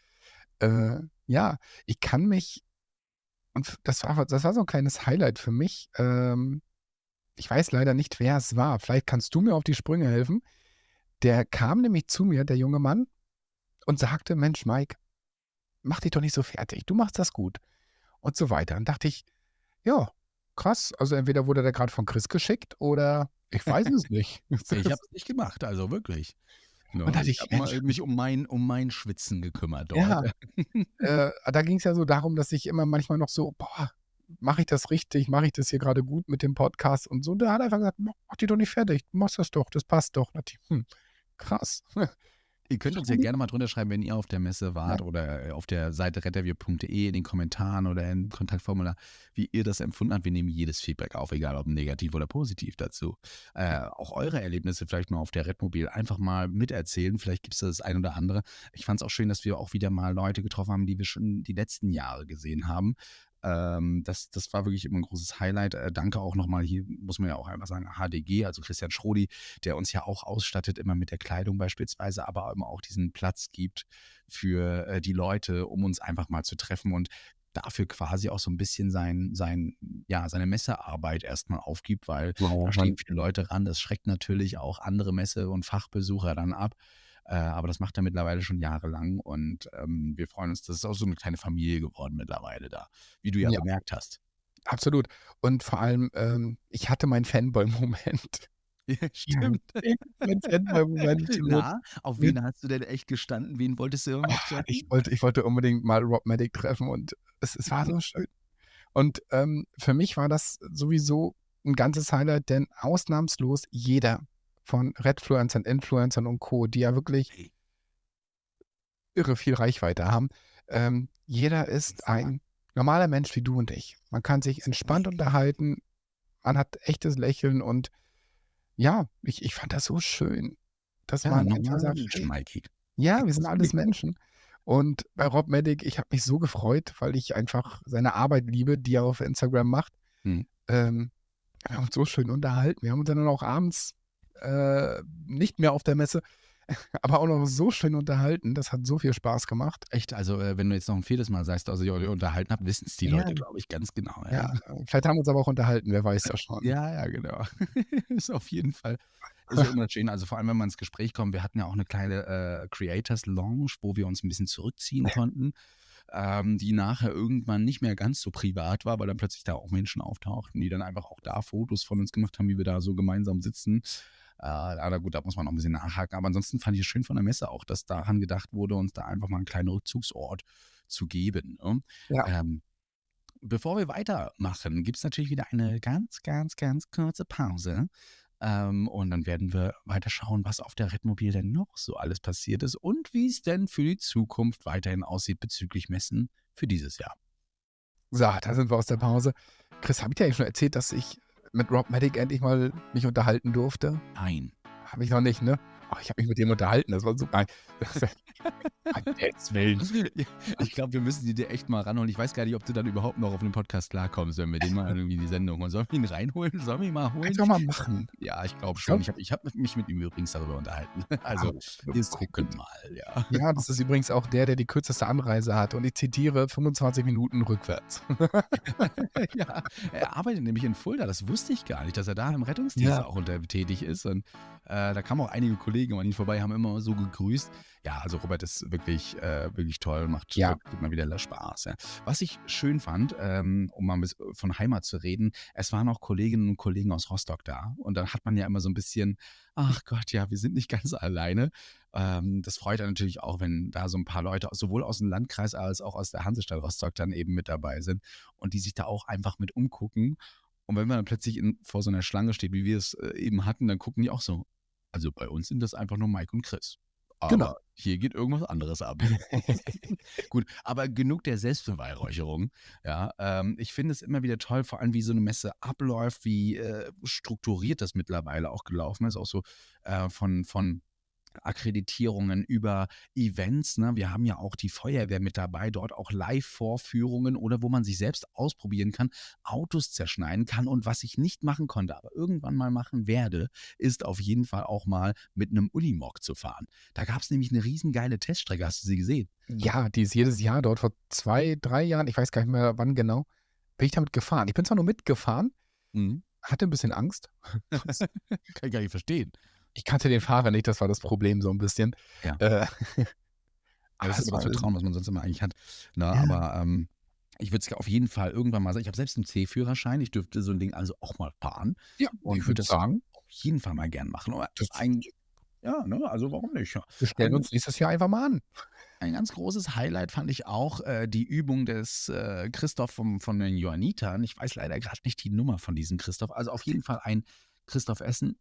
Ja, ich kann mich und das war so ein kleines Highlight für mich. Ich weiß leider nicht, wer es war. Vielleicht kannst du mir auf die Sprünge helfen. Der kam nämlich zu mir, der junge Mann, und sagte: „Mensch, Mike, mach dich doch nicht so fertig. Du machst das gut." Und so weiter. Und dachte ich: „Ja, krass. Also, entweder wurde der gerade von Chris geschickt oder ich weiß es nicht." Ich habe es nicht gemacht, also wirklich. Und Ne, dachte ich ich: habe „Mensch." mal mich um mein Schwitzen gekümmert dort. Ja, da ging's ja so darum, dass ich immer manchmal noch so: „Boah, mache ich das richtig? Mache ich das hier gerade gut mit dem Podcast?" Und so. Und der hat einfach gesagt: „Mach dich doch nicht fertig. Du machst das doch. Das passt doch." Da dachte ich: krass." Ihr könnt uns ja gerne mal drunter schreiben, wenn ihr auf der Messe Ja, wart oder auf der Seite retterview.de in den Kommentaren oder im Kontaktformular, wie ihr das empfunden habt. Wir nehmen jedes Feedback auf, egal ob negativ oder positiv dazu. Auch eure Erlebnisse vielleicht mal auf der Redmobil einfach mal miterzählen. Vielleicht gibt es das ein oder andere. Ich fand es auch schön, dass wir auch wieder mal Leute getroffen haben, die wir schon die letzten Jahre gesehen haben. Das war wirklich immer ein großes Highlight. Danke auch nochmal, hier muss man ja auch einfach sagen, HDG, also Christian Schrodi, der uns ja auch ausstattet, immer mit der Kleidung beispielsweise, aber eben auch diesen Platz gibt für die Leute, um uns einfach mal zu treffen und dafür quasi auch so ein bisschen seine Messearbeit erstmal aufgibt, weil da wow, stehen viele Leute ran. Das schreckt natürlich auch andere Messe- und Fachbesucher dann ab. Aber das macht er mittlerweile schon jahrelang und wir freuen uns, das ist auch so eine kleine Familie geworden mittlerweile da, wie du ja ja, bemerkt hast. absolut. Und vor allem, ich hatte meinen Fanboy-Moment. Ja, Ja, stimmt. mein Fanboy-Moment so Na, auf mit wen hast du denn echt gestanden? Wen wolltest du immer treffen? ich wollte unbedingt mal Rob Maddix treffen und es war so schön. Und, für mich war das sowieso ein ganzes Highlight, denn ausnahmslos jeder von Redfluencern, Influencern und Co., die ja wirklich Hey, irre viel Reichweite haben, jeder ist ein normaler Mensch wie du und ich. Man kann sich entspannt unterhalten, man hat echtes Lächeln und ja, ich fand das so schön, dass ja, man einfach normale sagt: Menschen, „Hey, Mikey. ja, wir sind alles Menschen." Und bei Rob Maddix, ich habe mich so gefreut, weil ich einfach seine Arbeit liebe, die er auf Instagram macht. Mhm. Ähm, Wir haben uns so schön unterhalten. Wir haben uns dann auch abends, nicht mehr auf der Messe, aber auch noch so schön unterhalten. Das hat so viel Spaß gemacht. Echt, also, wenn du jetzt noch ein viertes Mal sagst, dass ihr euch unterhalten habt, wissen es die Ja, Leute, glaube ich, ganz genau, ja. ja, vielleicht haben wir uns aber auch unterhalten, wer weiß das schon. Ja, ja, genau. Ist auf jeden Fall ist ja immer schön, also, vor allem, wenn man ins Gespräch kommt. Wir hatten ja auch eine kleine, Creators Lounge, wo wir uns ein bisschen zurückziehen konnten, die nachher irgendwann nicht mehr ganz so privat war, weil dann plötzlich da auch Menschen auftauchten, die dann einfach auch da Fotos von uns gemacht haben, wie wir da so gemeinsam sitzen. Aber gut, da muss man noch ein bisschen nachhaken. Aber ansonsten fand ich es schön von der Messe auch, dass daran gedacht wurde, uns da einfach mal einen kleinen Rückzugsort zu geben, ne? Ja, Ähm, Bevor wir weitermachen, gibt es natürlich wieder eine ganz, ganz, ganz kurze Pause. Und dann werden wir weiter schauen, was auf der Redmobil denn noch so alles passiert ist und wie es denn für die Zukunft weiterhin aussieht bezüglich Messen für dieses Jahr. so, da sind wir aus der Pause. Chris, habe ich dir eigentlich schon erzählt, dass ich mit Rob Maddix endlich mal mich unterhalten durfte? Nein. Habe ich noch nicht, ne? Oh, ich habe mich mit dem unterhalten, das war so nein. Gottes Willen. Ich glaube, wir müssen die dir echt mal ranholen. Ich weiß gar nicht, ob du dann überhaupt noch auf den Podcast klarkommst, wenn wir den mal irgendwie in die Sendung holen. Sollen wir ihn reinholen? Sollen wir ihn mal holen? Einfach mal machen. Ja, ich glaube Ich schon. glaube, Ich hab mich mit ihm übrigens darüber unterhalten. Also, wir gucken mal, ja. ja, das ist übrigens auch der die kürzeste Anreise hat und ich zitiere: „25 Minuten rückwärts." Ja, er arbeitet nämlich in Fulda. Das wusste ich gar nicht, dass er da im Rettungsdienst Ja. auch tätig ist. Und da kamen auch einige Kollegen an ihn vorbei, haben immer so gegrüßt. Ja, also Robert ist wirklich toll, macht Ja. wirklich immer wieder Spaß. Ja. Was ich schön fand, um mal ein bisschen von Heimat zu reden, es waren auch Kolleginnen und Kollegen aus Rostock da. Und dann hat man ja immer so ein bisschen, ach Gott, ja, wir sind nicht ganz alleine. Das freut einen natürlich auch, wenn da so ein paar Leute sowohl aus dem Landkreis als auch aus der Hansestadt Rostock dann eben mit dabei sind und die sich da auch einfach mit umgucken. Und wenn man dann plötzlich vor so einer Schlange steht, wie wir es eben hatten, dann gucken die auch so. Also bei uns sind das einfach nur Mike und Chris. Genau. Aber hier geht irgendwas anderes ab. Gut, aber genug der Selbstbeweihräucherung. Ja, ich finde es immer wieder toll, vor allem wie so eine Messe abläuft, wie strukturiert das mittlerweile auch gelaufen ist, auch so von Akkreditierungen, über Events. Ne? Wir haben ja auch die Feuerwehr mit dabei, dort auch Live-Vorführungen oder wo man sich selbst ausprobieren kann, Autos zerschneiden kann. Und was ich nicht machen konnte, aber irgendwann mal machen werde, ist auf jeden Fall auch mal mit einem Unimog zu fahren. Da gab es nämlich eine riesengeile Teststrecke. Hast du sie gesehen? Ja, die ist jedes Jahr dort vor 2, 3 Jahren, ich weiß gar nicht mehr wann genau, bin ich damit gefahren. Ich bin zwar nur mitgefahren, Mhm. hatte ein bisschen Angst. Kann ich gar nicht verstehen. Ich kannte den Fahrer nicht, das war das Problem so ein bisschen. Ja. Äh, Ja, das ist aber das Vertrauen, was man sonst immer eigentlich hat. Ne? ja, Aber ich würde es auf jeden Fall irgendwann mal sagen. Ich habe selbst einen C-Führerschein. Ich dürfte so ein Ding also auch mal fahren ja, und ich würde würde das sagen, auf jeden Fall mal gern machen. Aber das ja, ne? Also warum nicht? Ja. wir stellen Ein, uns nächstes Jahr einfach mal an. ein ganz großes Highlight fand ich auch die Übung des Christoph von den Johannitern. Ich weiß leider gerade nicht die Nummer von diesem Christoph. Also auf jeden Fall ein Christoph Essen,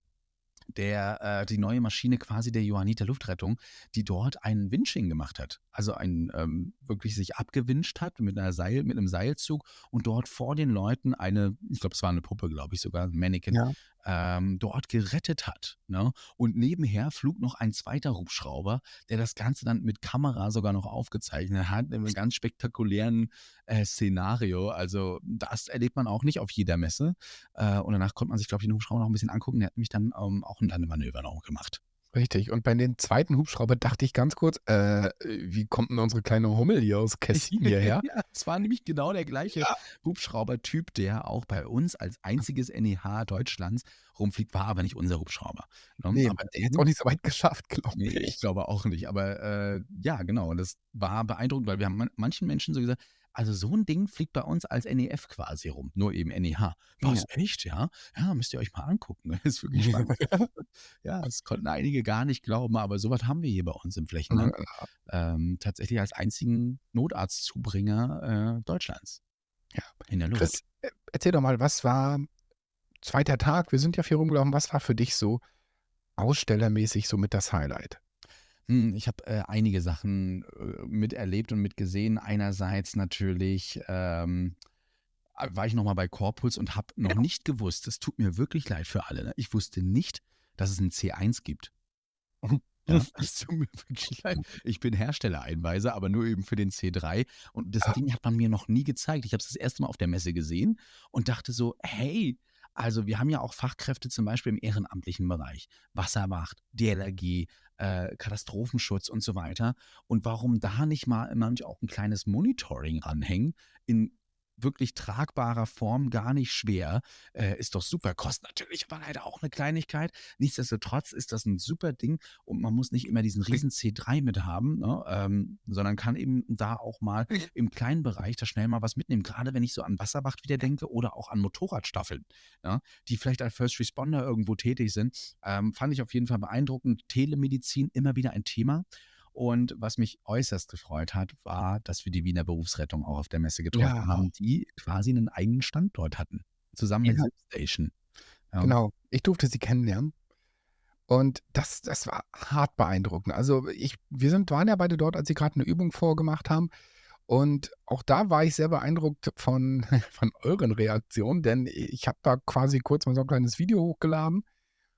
der die neue Maschine quasi der Johanniter Luftrettung, die dort ein Winching gemacht hat. Also wirklich sich abgewinscht hat mit einem Seilzug und dort vor den Leuten ich glaube, es war eine Puppe, glaube ich sogar, ein Mannequin, Ja. dort gerettet hat. Ne? Und nebenher flog noch ein zweiter Hubschrauber, der das Ganze dann mit Kamera sogar noch aufgezeichnet hat, in einem ganz spektakulären Szenario. Also das erlebt man auch nicht auf jeder Messe. Und danach konnte man sich, glaube ich, den Hubschrauber noch ein bisschen angucken. Der hat nämlich dann auch ein Landemanöver noch gemacht. Richtig. Und bei den zweiten Hubschrauber dachte ich ganz kurz, wie kommt denn unsere kleine Hummel hier aus Kessin hierher? Ja, es war nämlich genau der gleiche Hubschraubertyp, der auch bei uns als einziges NEH Deutschlands rumfliegt, war aber nicht unser Hubschrauber. Ne? Nee, Aber der hätte es auch nicht so weit geschafft, glaube nee, ich ich. glaube auch nicht. Aber ja, genau. Und das war beeindruckend, weil wir haben manchen Menschen so gesagt, also so ein Ding fliegt bei uns als NEF quasi rum, nur eben NEH. Ja. Was, echt, ja? Ja, müsst ihr euch mal angucken. Das ist wirklich spannend. Ja, das konnten einige gar nicht glauben, aber sowas haben wir hier bei uns im Flächenland. Tatsächlich als einzigen Notarztzubringer Deutschlands Ja. in der Luft. Chris, erzähl doch mal, was war zweiter Tag? Wir sind ja viel rumgelaufen. Was war für dich so ausstellermäßig so mit das Highlight? Ich habe einige Sachen miterlebt und mitgesehen. Einerseits natürlich war ich nochmal bei Corpuls und habe noch nicht gewusst, es tut mir wirklich leid für alle. Ne? Ich wusste nicht, dass es einen C1 gibt. Ja, es tut mir wirklich leid. Ich bin Herstellereinweiser, aber nur eben für den C3. Und das Ding hat man mir noch nie gezeigt. Ich habe es das erste Mal auf der Messe gesehen und dachte so, hey, also wir haben ja auch Fachkräfte zum Beispiel im ehrenamtlichen Bereich. Wasserwacht, DLRG, Katastrophenschutz und so weiter. Und warum da nicht mal manchmal auch ein kleines Monitoring ranhängen in wirklich tragbarer Form, gar nicht schwer, ist doch super. Kostet natürlich aber leider auch eine Kleinigkeit. Nichtsdestotrotz ist das ein super Ding und man muss nicht immer diesen riesen C3 mit haben, ne, sondern kann eben da auch mal im kleinen Bereich da schnell mal was mitnehmen. Gerade wenn ich so an Wasserwacht wieder denke oder auch an Motorradstaffeln, ja, die vielleicht als First Responder irgendwo tätig sind, fand ich auf jeden Fall beeindruckend. Telemedizin immer wieder ein Thema. Und was mich äußerst gefreut hat, war, dass wir die Wiener Berufsrettung auch auf der Messe getroffen Ja, haben, die quasi einen eigenen Standort hatten, zusammen mit ja, ShipStation. Ja. genau. Ich durfte sie kennenlernen und das war hart beeindruckend. Also waren ja beide dort, als sie gerade eine Übung vorgemacht haben. Und auch da war ich sehr beeindruckt von, von euren Reaktionen, denn ich habe da quasi kurz mal so ein kleines Video hochgeladen.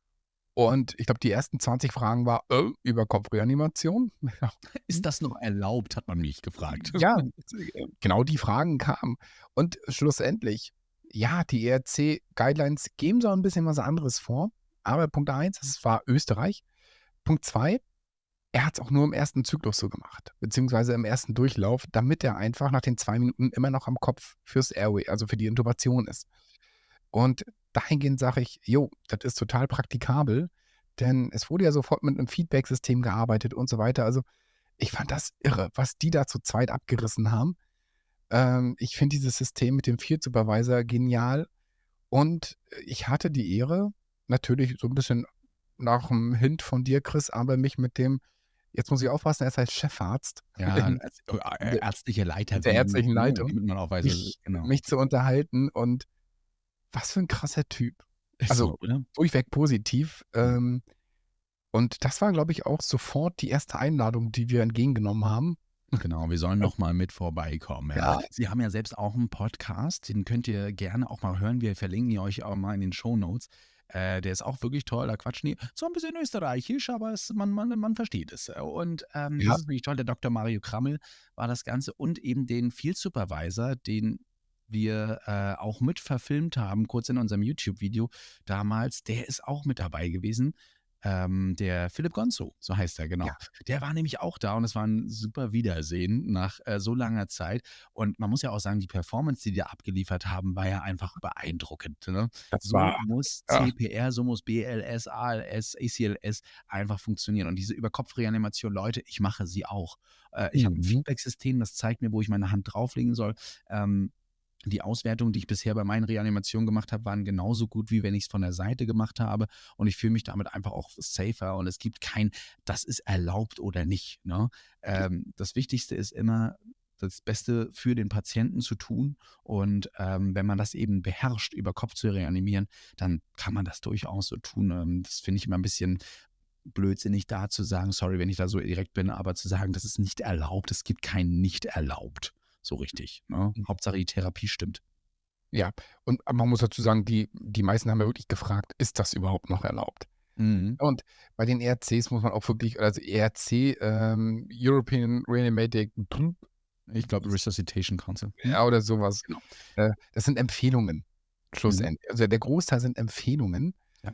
Und ich glaube, die ersten 20 Fragen war über Kopfreanimation. Ist das noch erlaubt, hat man mich gefragt. Ja, genau die Fragen kamen. Und schlussendlich, ja, die ERC-Guidelines geben so ein bisschen was anderes vor. Aber Punkt 1, das war Österreich. Punkt 2, er hat es auch nur im ersten Zyklus so gemacht, beziehungsweise im ersten Durchlauf, damit er einfach nach den 2 Minuten immer noch am Kopf fürs Airway, also für die Intubation ist. Und dahingehend sage ich, jo, das ist total praktikabel, denn es wurde ja sofort mit einem Feedback-System gearbeitet und so weiter. Also ich fand das irre, was die da zu zweit abgerissen haben. Ich finde dieses System mit dem Field Supervisor genial und ich hatte die Ehre, natürlich so ein bisschen nach dem Hint von dir, Chris, aber mich mit dem, jetzt muss ich aufpassen, er ist halt Chefarzt Ja, in ärztliche Leiter der ärztlichen Leitung, damit man auch weiß, genau. mich zu unterhalten und was für ein krasser Typ. Ist Also so, oder? durchweg positiv. Und das war, glaube ich, auch sofort die erste Einladung, die wir entgegengenommen haben. Genau, wir sollen noch mal mit vorbeikommen. Ja. Ja. Sie haben ja selbst auch einen Podcast, den könnt ihr gerne auch mal hören. Wir verlinken ihn euch auch mal in den Shownotes. Der ist auch wirklich toll, da quatschen die zwar ein bisschen österreichisch, aber man versteht es. Und Ja. das ist wirklich toll. Der Dr. Mario Krammel war das Ganze und eben den Field Supervisor, den wir auch mit verfilmt haben, kurz in unserem YouTube-Video damals, der ist auch mit dabei gewesen. Der Philipp Gonzo, so heißt er, genau. Ja. Der war nämlich auch da und es war ein super Wiedersehen nach so langer Zeit. Und man muss ja auch sagen, die Performance, die die abgeliefert haben, war ja einfach beeindruckend. Ne? Das So war muss ja. CPR, so muss BLS, ALS, ACLS einfach funktionieren. Und diese Überkopfreanimation, Leute, ich mache sie auch. Ich habe ein Mhm. Feedback-System, das zeigt mir, wo ich meine Hand drauflegen soll. Die Auswertungen, die ich bisher bei meinen Reanimationen gemacht habe, waren genauso gut, wie wenn ich es von der Seite gemacht habe. Und ich fühle mich damit einfach auch safer. Und es gibt kein, das ist erlaubt oder nicht. Ne? Das Wichtigste ist immer, das Beste für den Patienten zu tun. Und wenn man das eben beherrscht, über Kopf zu reanimieren, dann kann man das durchaus so tun. Das finde ich immer ein bisschen blödsinnig, da zu sagen, sorry, wenn ich da so direkt bin, aber zu sagen, das ist nicht erlaubt. Es gibt kein nicht erlaubt. So richtig. Ne? Hauptsache die Therapie stimmt. Ja, und man muss dazu sagen, die meisten haben ja wirklich gefragt, ist das überhaupt noch erlaubt? Und bei den ERCs muss man auch wirklich, also ERC, European Reanimatic, Ich glaube, Resuscitation Council. ja, oder sowas. Genau. Das sind Empfehlungen, schlussendlich. Also der Großteil sind Empfehlungen. Ja.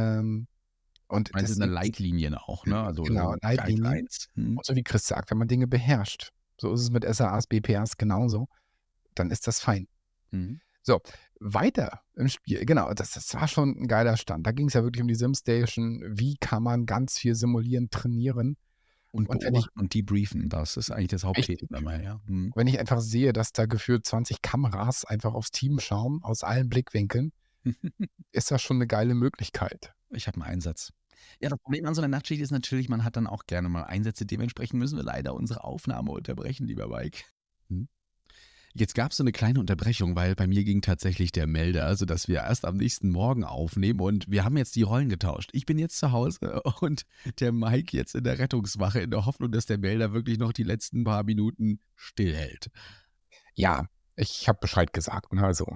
Und Das das sind sind Leitlinien auch, ne? Also genau, Leitlinien. Guidelines. Und so wie Chris sagt, wenn man Dinge beherrscht, so ist es mit SAAs, BPAs genauso, dann ist das fein. Mhm. So, weiter im Spiel, genau, das war schon ein geiler Stand. Da ging es ja wirklich um die SimStation. Wie kann man ganz viel simulieren, trainieren? Und Und wenn ich, beobachten und debriefen, das ist eigentlich das richtig, Hauptthema dabei, ja. wenn ich einfach sehe, dass da gefühlt 20 Kameras einfach aufs Team schauen, aus allen Blickwinkeln, ist das schon eine geile Möglichkeit. Ich habe einen Einsatz. Ja, das Problem an so einer Nachtschicht ist natürlich, man hat dann auch gerne mal Einsätze. Dementsprechend müssen wir leider unsere Aufnahme unterbrechen, lieber Mike. Jetzt gab es so eine kleine Unterbrechung, weil bei mir ging tatsächlich der Melder, sodass wir erst am nächsten Morgen aufnehmen und wir haben jetzt die Rollen getauscht. Ich bin jetzt zu Hause und der Mike jetzt in der Rettungswache in der Hoffnung, dass der Melder wirklich noch die letzten paar Minuten stillhält. Ja, ich habe Bescheid gesagt, ne, also.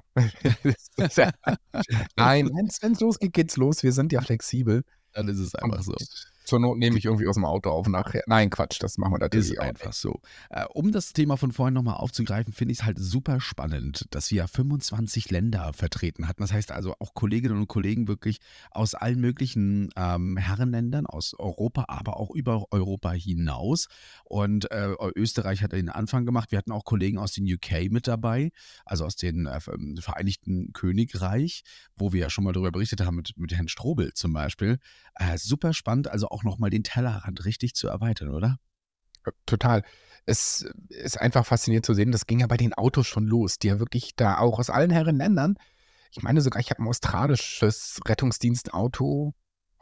Nein, wenn es losgeht, geht's los. Wir sind ja flexibel. Dann ist es einfach so. Zur Not nehme ich irgendwie aus dem Auto auf nachher. Nein, Quatsch, das machen wir natürlich Ist auch einfach nicht. so. Um das Thema von vorhin nochmal aufzugreifen, finde ich es halt super spannend, dass wir 25 Länder vertreten hatten. Das heißt also auch Kolleginnen und Kollegen wirklich aus allen möglichen Herrenländern, aus Europa, aber auch über Europa hinaus. Und Österreich hat den Anfang gemacht. Wir hatten auch Kollegen aus den UK mit dabei, also aus den Vereinigten Königreich, wo wir ja schon mal darüber berichtet haben mit Herrn Strobel zum Beispiel. Super spannend, also auch nochmal den Tellerrand richtig zu erweitern, oder? Total. Es ist einfach faszinierend zu sehen, das ging ja bei den Autos schon los, die ja wirklich da auch aus allen Herrenländern, ich meine sogar, ich habe ein australisches Rettungsdienstauto,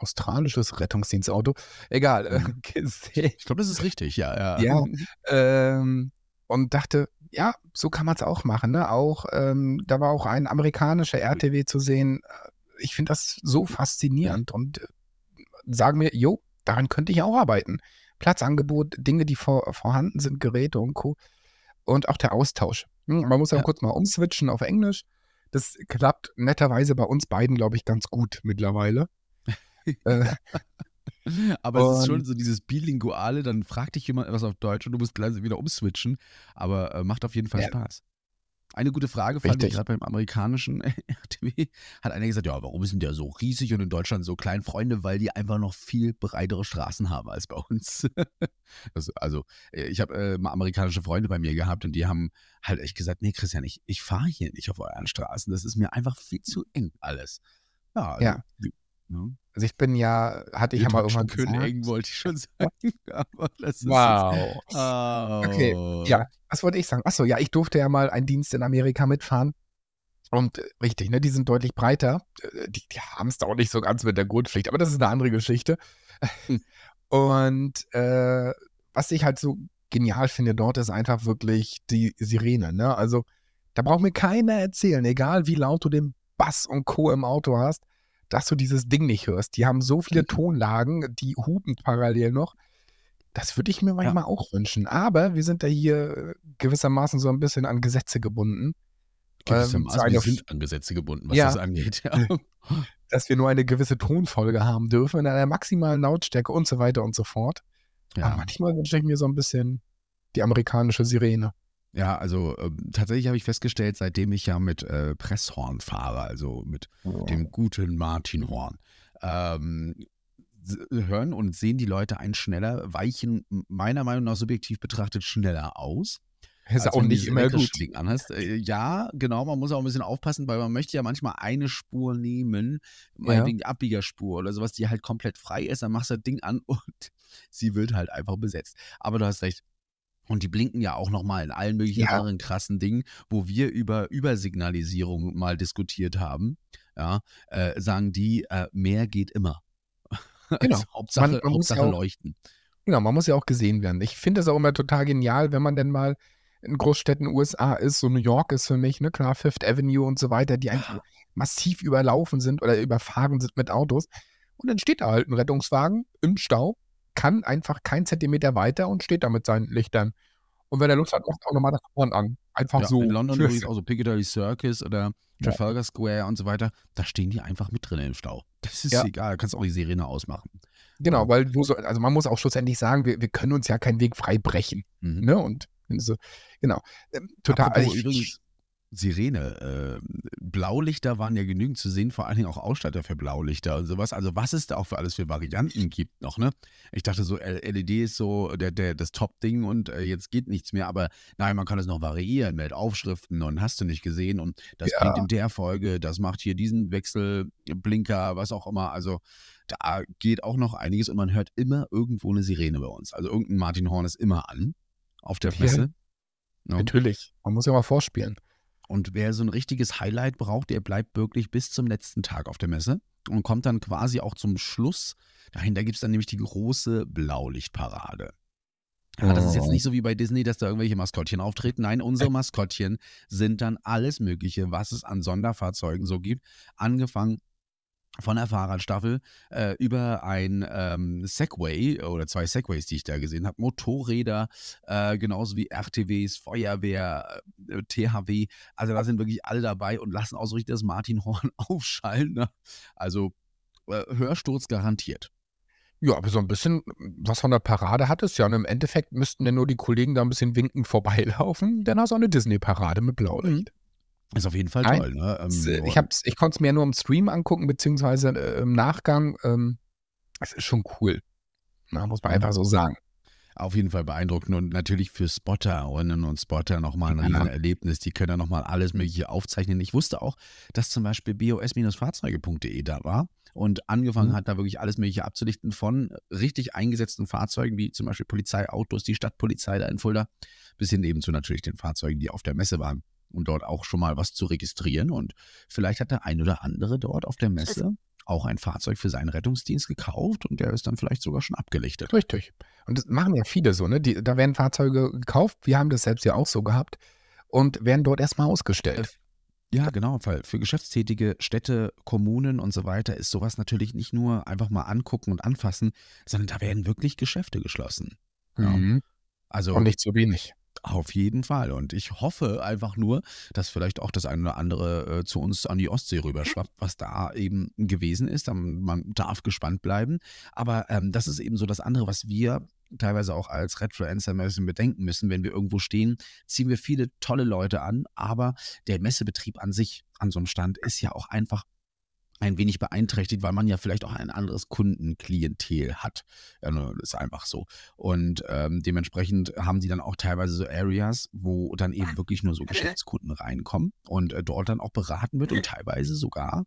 egal, gesehen. Ich glaube, das ist richtig, ja. Ja, und dachte, ja, so kann man es auch machen, ne? Auch, da war auch ein amerikanischer RTW zu sehen. Ich finde das so faszinierend und sage mir, jo, daran könnte ich auch arbeiten. Platzangebot, Dinge, die vorhanden sind, Geräte und Co. Und auch der Austausch. Man muss dann Ja. kurz mal umswitchen auf Englisch. Das klappt netterweise bei uns beiden, glaube ich, ganz gut mittlerweile. Äh, Aber es ist schon und so dieses Bilinguale, dann fragt dich jemand was auf Deutsch und du musst gleich wieder umswitchen, aber macht auf jeden Fall ja, Spaß. Eine gute Frage fand ich richtig. gerade beim amerikanischen RTW, hat einer gesagt, ja, warum ist denn der so riesig und in Deutschland so klein? Freunde, weil die einfach noch viel breitere Straßen haben als bei uns. Also, ich habe mal amerikanische Freunde bei mir gehabt und die haben halt echt gesagt, nee, Christian, ich fahre hier nicht auf euren Straßen, das ist mir einfach viel zu eng alles. Ja, also, Ja, ne? also ich bin ja, hatte ich Wir ja mal Deutschen irgendwann können gesagt. eng, wollte ich schon sagen, aber das ist jetzt Wow. Okay, oh. ja, was wollte ich sagen? Achso, ja, ich durfte ja mal einen Dienst in Amerika mitfahren. Und richtig, ne, die sind deutlich breiter. Die haben es da auch nicht so ganz mit der Gurtpflicht, aber das ist eine andere Geschichte. Hm. Und was ich halt so genial finde dort, ist einfach wirklich die Sirene. Ne? Also da braucht mir keiner erzählen, egal wie laut du den Bass und Co. im Auto hast, dass du dieses Ding nicht hörst. Die haben so viele Tonlagen, die hupen parallel noch. Das würde ich mir Ja, manchmal auch wünschen. Aber wir sind da hier gewissermaßen so ein bisschen an Gesetze gebunden. gewissermaßen, Zwar wir auf, sind an Gesetze gebunden, was das ja, angeht. Ja. dass wir nur eine gewisse Tonfolge haben dürfen in einer maximalen Lautstärke und so weiter und so fort. Aber Ja. manchmal wünsche ich mir so ein bisschen die amerikanische Sirene. Ja, also tatsächlich habe ich festgestellt, seitdem ich ja mit Presshorn fahre, also mit dem guten Martin Horn, ähm, hören und sehen die Leute einen schneller, weichen meiner Meinung nach subjektiv betrachtet schneller aus, Ist als auch wenn du nicht dieses immer elektrische gut. Ding anhast. Ja, genau, man muss auch ein bisschen aufpassen, weil man möchte ja manchmal eine Spur nehmen, Ja. meinetwegen die Abbiegerspur oder sowas, die halt komplett frei ist, dann machst du das Ding an und sie wird halt einfach besetzt. Aber du hast recht. Und die blinken ja auch nochmal in allen möglichen Ja. anderen krassen Dingen, wo wir über Übersignalisierung mal diskutiert haben. Ja, sagen die, mehr geht immer. Genau. Also Hauptsache, Man muss ja Hauptsache auch leuchten. Genau, man muss ja auch gesehen werden. Ich finde es auch immer total genial, wenn man denn mal in Großstädten USA ist, so New York ist für mich, ne, klar, Fifth Avenue und so weiter, die einfach massiv überlaufen sind oder überfahren sind mit Autos. Und dann steht da halt ein Rettungswagen im Stau, kann einfach keinen Zentimeter weiter und steht da mit seinen Lichtern. Und wenn er Lust hat, macht er auch noch mal das Horn an. Einfach Ja, in so. London übrigens auch so Piccadilly Circus oder Ja, Trafalgar Square und so weiter, da stehen die einfach mit drin im Stau. Das ist ja, egal, da kannst du auch die Sirene ausmachen. genau, Ja. weil also man muss auch schlussendlich sagen, wir können uns ja keinen Weg frei brechen, Mhm. ne? Und so genau. Total, also Apropos übrigens Sirene, Blaulichter waren ja genügend zu sehen, vor allen Dingen auch Ausstatter für Blaulichter und sowas. Also was es da auch für alles für Varianten gibt noch, ne? Ich dachte so, LED ist so das Top-Ding und jetzt geht nichts mehr, aber nein, man kann es noch variieren mit Aufschriften und hast du nicht gesehen und das blinkt ja. in der Folge, das macht hier diesen Wechsel, Blinker, was auch immer. Also da geht auch noch einiges und man hört immer irgendwo eine Sirene bei uns. Also irgendein Martin Horn ist immer an auf der Ja, Messe. Ne? natürlich. Man muss ja mal vorspielen. Und wer so ein richtiges Highlight braucht, der bleibt wirklich bis zum letzten Tag auf der Messe und kommt dann quasi auch zum Schluss. Dahinter gibt es dann nämlich die große Blaulichtparade. Ja, das ist jetzt nicht so wie bei Disney, dass da irgendwelche Maskottchen auftreten. Nein, unsere Maskottchen sind dann alles Mögliche, was es an Sonderfahrzeugen so gibt. Angefangen von der Fahrradstaffel über ein Segway oder 2 Segways, die ich da gesehen habe, Motorräder, genauso wie RTWs, Feuerwehr, THW. Also da sind wirklich alle dabei und lassen auch so richtig das Martinhorn aufschallen. Ne? Also Hörsturz garantiert. Ja, aber so ein bisschen was von der Parade hat es ja. Und im Endeffekt müssten dann nur die Kollegen da ein bisschen winkend vorbeilaufen, dann hast du auch 'ne Disney-Parade mit Blaulicht. Ist auf jeden Fall Nein, toll. Ne? ich konnte es mir nur im Stream angucken, beziehungsweise, im Nachgang. Es ist schon cool, ne, muss man einfach so sagen. Auf jeden Fall beeindruckend und natürlich für Spotterinnen und Spotter nochmal ein Ja. Riesenerlebnis. Die können da nochmal alles Mögliche aufzeichnen. Ich wusste auch, dass zum Beispiel bos-fahrzeuge.de da war und angefangen Mhm. hat, da wirklich alles Mögliche abzulichten von richtig eingesetzten Fahrzeugen, wie zum Beispiel Polizeiautos, die Stadtpolizei da in Fulda, bis hin eben zu natürlich den Fahrzeugen, die auf der Messe waren, um dort auch schon mal was zu registrieren. Und vielleicht hat der ein oder andere dort auf der Messe auch ein Fahrzeug für seinen Rettungsdienst gekauft und der ist dann vielleicht sogar schon abgelichtet. Richtig. Und das machen ja viele so, ne? Da werden Fahrzeuge gekauft. Wir haben das selbst ja auch so gehabt und werden dort erst mal ausgestellt. Ja, genau, weil für geschäftstätige Städte, Kommunen und so weiter ist sowas natürlich nicht nur einfach mal angucken und anfassen, sondern da werden wirklich Geschäfte geschlossen. Ja, Mhm. Und also nicht zu wenig. auf jeden Fall. Und ich hoffe einfach nur, dass vielleicht auch das eine oder andere zu uns an die Ostsee rüberschwappt, was da eben gewesen ist. Man darf gespannt bleiben. Aber das ist eben so das andere, was wir teilweise auch als Redfluencer ein bisschen bedenken müssen. Wenn wir irgendwo stehen, ziehen wir viele tolle Leute an, aber der Messebetrieb an sich, an so einem Stand, ist ja auch einfach ein wenig beeinträchtigt, weil man ja vielleicht auch ein anderes Kundenklientel hat. Ja, ne, das ist einfach so. Und dementsprechend haben die dann auch teilweise so Areas, wo dann eben wirklich nur so Geschäftskunden reinkommen und dort dann auch beraten wird und teilweise sogar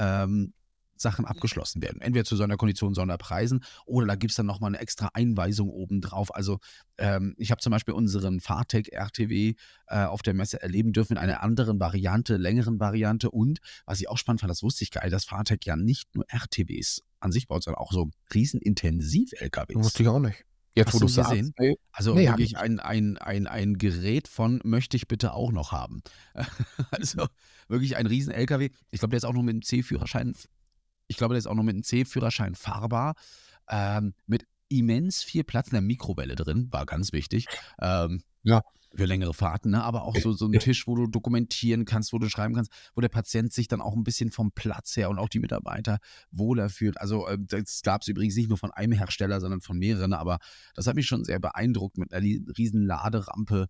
Sachen abgeschlossen werden. Entweder zu Sonderkonditionen, Sonderpreisen oder da gibt es dann nochmal eine extra Einweisung obendrauf. Also ich habe zum Beispiel unseren Fahrtec RTW auf der Messe erleben dürfen in einer anderen Variante, längeren Variante und was ich auch spannend fand, das wusste ich geil, dass Fahrtec ja nicht nur RTWs an sich baut, sondern auch so Riesenintensiv-LKWs. Wusste ich auch nicht. Jetzt, Hast wo du du's die sagst. gesehen? Ne, Also ne, habe ich wirklich nicht. ein Gerät von möchte ich bitte auch noch haben. Also wirklich ein riesen LKW. Ich glaube, der ist auch noch mit einem C-Führerschein. Ich glaube, der ist auch noch mit einem C-Führerschein fahrbar. Mit immens viel Platz in der Mikrowelle drin, war ganz wichtig. Ja. Für längere Fahrten, ne? Aber auch so ein Tisch, wo du dokumentieren kannst, wo du schreiben kannst, wo der Patient sich dann auch ein bisschen vom Platz her und auch die Mitarbeiter wohler fühlt. Also, das gab's übrigens nicht nur von einem Hersteller, sondern von mehreren, aber das hat mich schon sehr beeindruckt mit einer riesen Laderampe,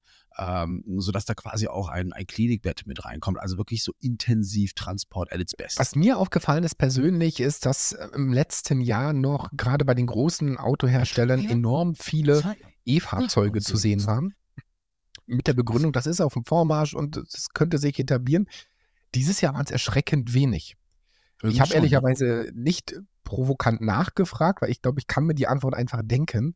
sodass da quasi auch ein Klinikbett mit reinkommt. Also, wirklich so Intensivtransport at its best. Was mir aufgefallen ist persönlich, ist, dass im letzten Jahr noch gerade bei den großen Autoherstellern enorm viele E-Fahrzeuge zu sehen waren. Mit der Begründung, das ist auf dem Vormarsch und das könnte sich etablieren. Dieses Jahr waren es erschreckend wenig. Ich habe Schon. ehrlicherweise nicht provokant nachgefragt, weil ich glaube, ich kann mir die Antwort einfach denken.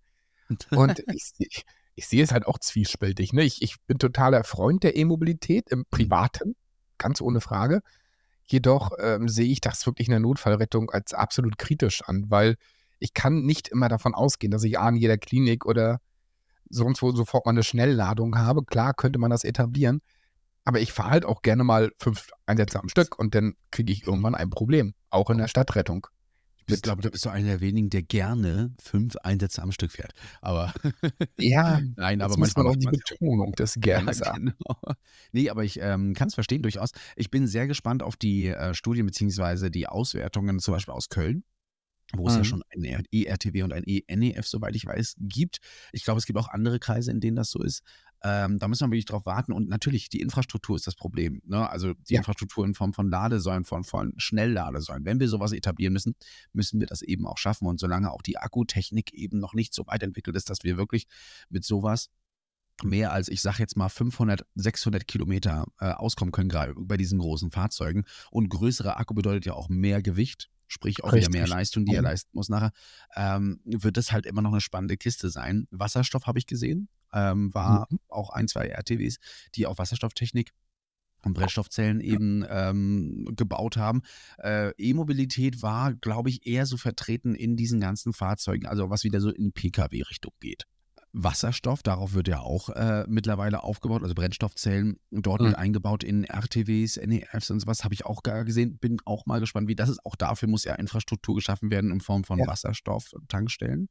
Und ich sehe es halt auch zwiespältig. Ne? Ich bin totaler Freund der E-Mobilität im Privaten, ganz ohne Frage. Jedoch sehe ich das wirklich in der Notfallrettung als absolut kritisch an, weil ich kann nicht immer davon ausgehen, dass ich in jeder Klinik oder sonst wo sofort mal eine Schnellladung habe. Klar könnte man das etablieren, aber ich fahre halt auch gerne mal 5 Einsätze am Stück und dann kriege ich irgendwann ein Problem, auch in der Stadtrettung. Ich glaube, da bist du einer der wenigen, der gerne 5 Einsätze am Stück fährt. Aber Ja, nein, aber jetzt muss man auch manchmal die macht man's ja. Betonung des Gerne sagen. Genau. Ne, aber ich, kann es verstehen durchaus. Ich bin sehr gespannt auf die, Studien beziehungsweise die Auswertungen zum Beispiel aus Köln, wo es ja schon ein ERTW und ein ENEF, soweit ich weiß, gibt. Ich glaube, es gibt auch andere Kreise, in denen das so ist. Da müssen wir wirklich drauf warten und natürlich, die Infrastruktur ist das Problem, ne? Also, die Ja. Infrastruktur in Form von Ladesäulen, von Schnellladesäulen. Wenn wir sowas etablieren müssen, müssen wir das eben auch schaffen und solange auch die Akkutechnik eben noch nicht so weit entwickelt ist, dass wir wirklich mit sowas mehr als, ich sage jetzt mal 500, 600 Kilometer auskommen können, gerade bei diesen großen Fahrzeugen. Und größerer Akku bedeutet ja auch mehr Gewicht, sprich auch wieder mehr Richtig. Leistung, die er leisten muss nachher. Wird das halt immer noch eine spannende Kiste sein. Wasserstoff habe ich gesehen, war auch 1, 2 RTWs, die auf Wasserstofftechnik und Brennstoffzellen eben gebaut haben. E-Mobilität war, glaube ich, eher so vertreten in diesen ganzen Fahrzeugen, also was wieder so in Pkw-Richtung geht. Wasserstoff, darauf wird ja auch mittlerweile aufgebaut, also Brennstoffzellen dort mit eingebaut in RTWs, NEFs und sowas, habe ich auch gesehen. Bin auch mal gespannt, wie das ist. Auch dafür muss ja Infrastruktur geschaffen werden in Form von Ja. Wasserstofftankstellen.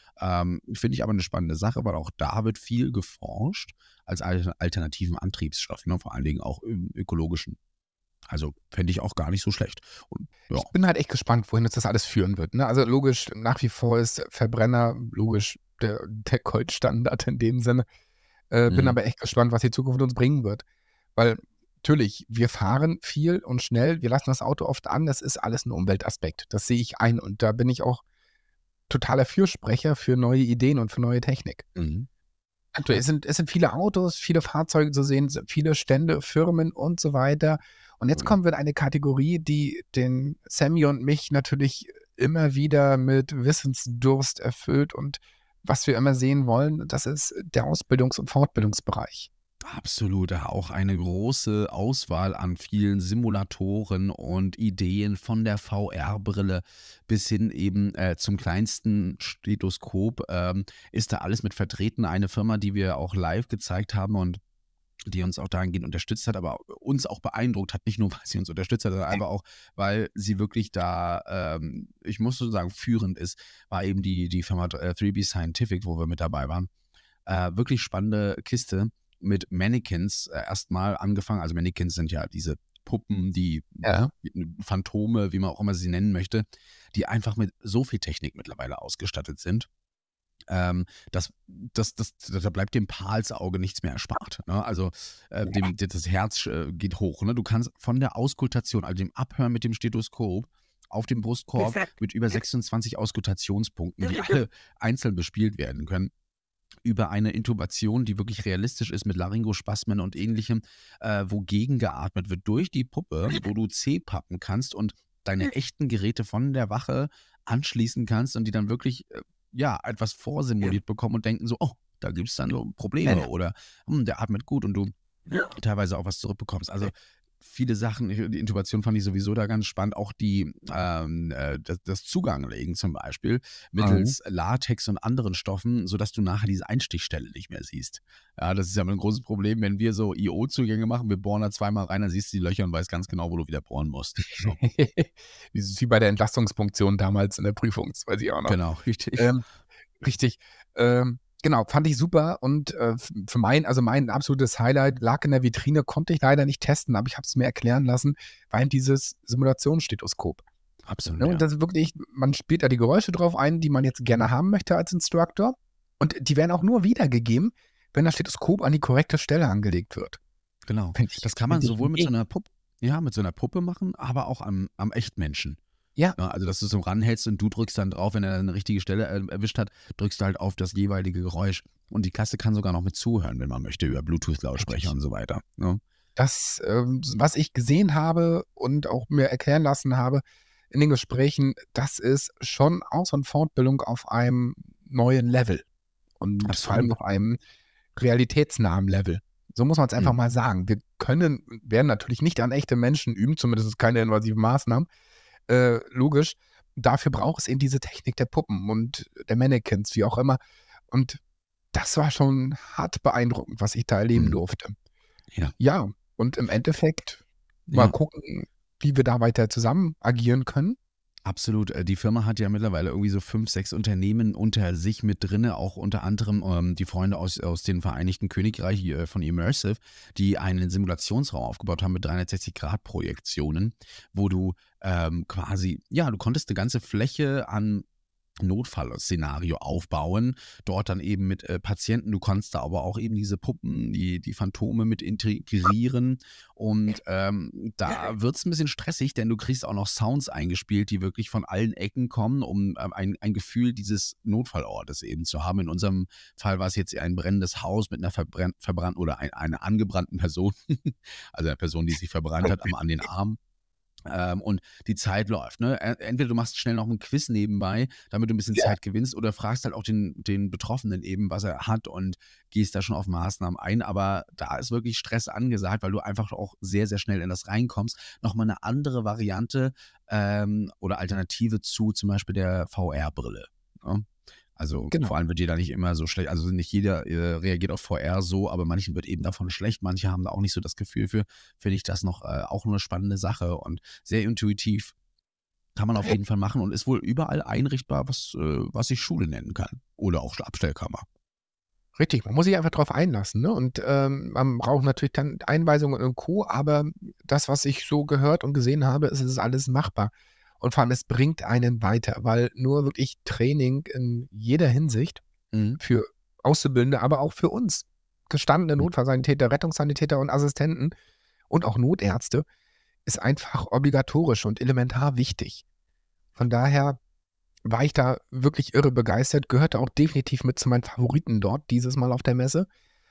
Finde ich aber eine spannende Sache, weil auch da wird viel geforscht als alternativen Antriebsstoff, ne? Vor allen Dingen auch im ökologischen. Also fände ich auch gar nicht so schlecht. Und ja, Ich bin halt echt gespannt, wohin uns das alles führen wird. Ne? Also logisch, nach wie vor ist Verbrenner logisch der Goldstandard in dem Sinne. Bin aber echt gespannt, was die Zukunft uns bringen wird. Weil natürlich, wir fahren viel und schnell, wir lassen das Auto oft an, das ist alles ein Umweltaspekt. Das sehe ich ein und da bin ich auch totaler Fürsprecher für neue Ideen und für neue Technik. Aktuell es sind viele Autos, viele Fahrzeuge zu sehen, viele Stände, Firmen und so weiter. Und jetzt kommen wir in eine Kategorie, die den Sammy und mich natürlich immer wieder mit Wissensdurst erfüllt und was wir immer sehen wollen, das ist der Ausbildungs- und Fortbildungsbereich. absolut. Auch eine große Auswahl an vielen Simulatoren und Ideen von der VR-Brille bis hin eben zum kleinsten Stethoskop ist da alles mit vertreten. Eine Firma, die wir auch live gezeigt haben und die uns auch dahingehend unterstützt hat, aber uns auch beeindruckt hat, nicht nur, weil sie uns unterstützt hat, sondern einfach auch, weil sie wirklich da, ich muss so sagen, führend ist, war eben die Firma 3B Scientific, wo wir mit dabei waren. Wirklich spannende Kiste mit Mannequins erstmal angefangen. Also Mannequins sind ja diese Puppen, die Ja. Phantome, wie man auch immer sie nennen möchte, die einfach mit so viel Technik mittlerweile ausgestattet sind. Da bleibt dem Pahlsauge nichts mehr erspart. Ne? Also das Herz geht hoch. Ne? Du kannst von der Auskultation, also dem Abhören mit dem Stethoskop auf dem Brustkorb mit über 26 Auskultationspunkten, die alle einzeln bespielt werden können, über eine Intubation, die wirklich realistisch ist mit Laryngospasmen und ähnlichem, wo gegengeatmet wird durch die Puppe, wo du C-pappen kannst und deine echten Geräte von der Wache anschließen kannst und die dann wirklich etwas vorsimuliert bekommen und denken so, oh, da gibt es dann so Probleme oder der atmet gut und du teilweise auch was zurückbekommst. Also viele Sachen, die Intubation fand ich sowieso da ganz spannend, auch das Zuganglegen zum Beispiel mittels Latex und anderen Stoffen, sodass du nachher diese Einstichstelle nicht mehr siehst. Ja, das ist ja ein großes Problem, wenn wir so IO-Zugänge machen, wir bohren da zweimal rein, dann siehst du die Löcher und weißt ganz genau, wo du wieder bohren musst. So. Wie bei der Entlastungspunktion damals in der Prüfung, das weiß ich auch noch. Genau, richtig. Richtig. Genau, fand ich super und für mein absolutes Highlight lag in der Vitrine, konnte ich leider nicht testen, aber ich habe es mir erklären lassen, war eben dieses Simulationsstethoskop. Absolut, Ne? ja. Und das ist wirklich, man spielt da die Geräusche drauf ein, die man jetzt gerne haben möchte als Instructor. Und die werden auch nur wiedergegeben, wenn das Stethoskop an die korrekte Stelle angelegt wird. Genau. Find ich- Das kann man find ich sowohl mit so mega. einer Puppe, ja, mit so einer Puppe machen, aber auch am Echtmenschen. Ja, Ja, also, dass du so ranhältst und du drückst dann drauf, wenn er eine richtige Stelle erwischt hat, drückst du halt auf das jeweilige Geräusch. Und die Klasse kann sogar noch mit zuhören, wenn man möchte, über Bluetooth-Lautsprecher und so weiter. Ne? das, was ich gesehen habe und auch mir erklären lassen habe in den Gesprächen, das ist schon Aus- und Fortbildung auf einem neuen Level und vor allem Absolut. auf einem realitätsnahen Level. So muss man es einfach Mhm. mal sagen. Wir werden natürlich nicht an echte Menschen üben, zumindest keine invasiven Maßnahmen. Logisch. Dafür braucht es eben diese Technik der Puppen und der Mannequins, wie auch immer. Und das war schon hart beeindruckend, was ich da erleben Mhm. durfte. Ja. Ja, und im Endeffekt mal Ja. gucken, wie wir da weiter zusammen agieren können. Absolut. Die Firma hat ja mittlerweile irgendwie so 5, 6 Unternehmen unter sich mit drinne, auch unter anderem die Freunde aus dem Vereinigten Königreich von Immersive, die einen Simulationsraum aufgebaut haben mit 360-Grad-Projektionen, wo du quasi, ja, du konntest eine ganze Fläche an Notfallszenario aufbauen, dort dann eben mit Patienten. Du kannst da aber auch eben diese Puppen, die Phantome mit integrieren. Und da wird es ein bisschen stressig, denn du kriegst auch noch Sounds eingespielt, die wirklich von allen Ecken kommen, um ein Gefühl dieses Notfallortes eben zu haben. In unserem Fall war es jetzt ein brennendes Haus mit einer verbrannten oder einer angebrannten Person, also einer Person, die sich verbrannt hat an den Arm. Und die Zeit läuft. Ne? Entweder du machst schnell noch ein Quiz nebenbei, damit du ein bisschen Ja. Zeit gewinnst, oder fragst halt auch den Betroffenen eben, was er hat, und gehst da schon auf Maßnahmen ein. Aber da ist wirklich Stress angesagt, weil du einfach auch sehr, sehr schnell in das reinkommst. Nochmal eine andere Variante oder Alternative zu zum Beispiel der VR-Brille. Ne? Also Genau. vor allem wird jeder nicht immer so schlecht, also nicht jeder reagiert auf VR so, aber manchen wird eben davon schlecht, manche haben da auch nicht so das Gefühl für. Finde ich das noch auch eine spannende Sache und sehr intuitiv. Kann man auf jeden Fall machen und ist wohl überall einrichtbar, was sich Schule nennen kann. Oder auch Abstellkammer. Richtig, man muss sich einfach drauf einlassen, ne? Und man braucht natürlich dann Einweisungen und Co., aber das, was ich so gehört und gesehen habe, ist, es ist alles machbar. Und vor allem, es bringt einen weiter, weil nur wirklich Training in jeder Hinsicht Mhm. für Auszubildende, aber auch für uns gestandene Notfallsanitäter, Rettungssanitäter und Assistenten und auch Notärzte ist einfach obligatorisch und elementar wichtig. Von daher war ich da wirklich irre begeistert, gehörte auch definitiv mit zu meinen Favoriten dort dieses Mal auf der Messe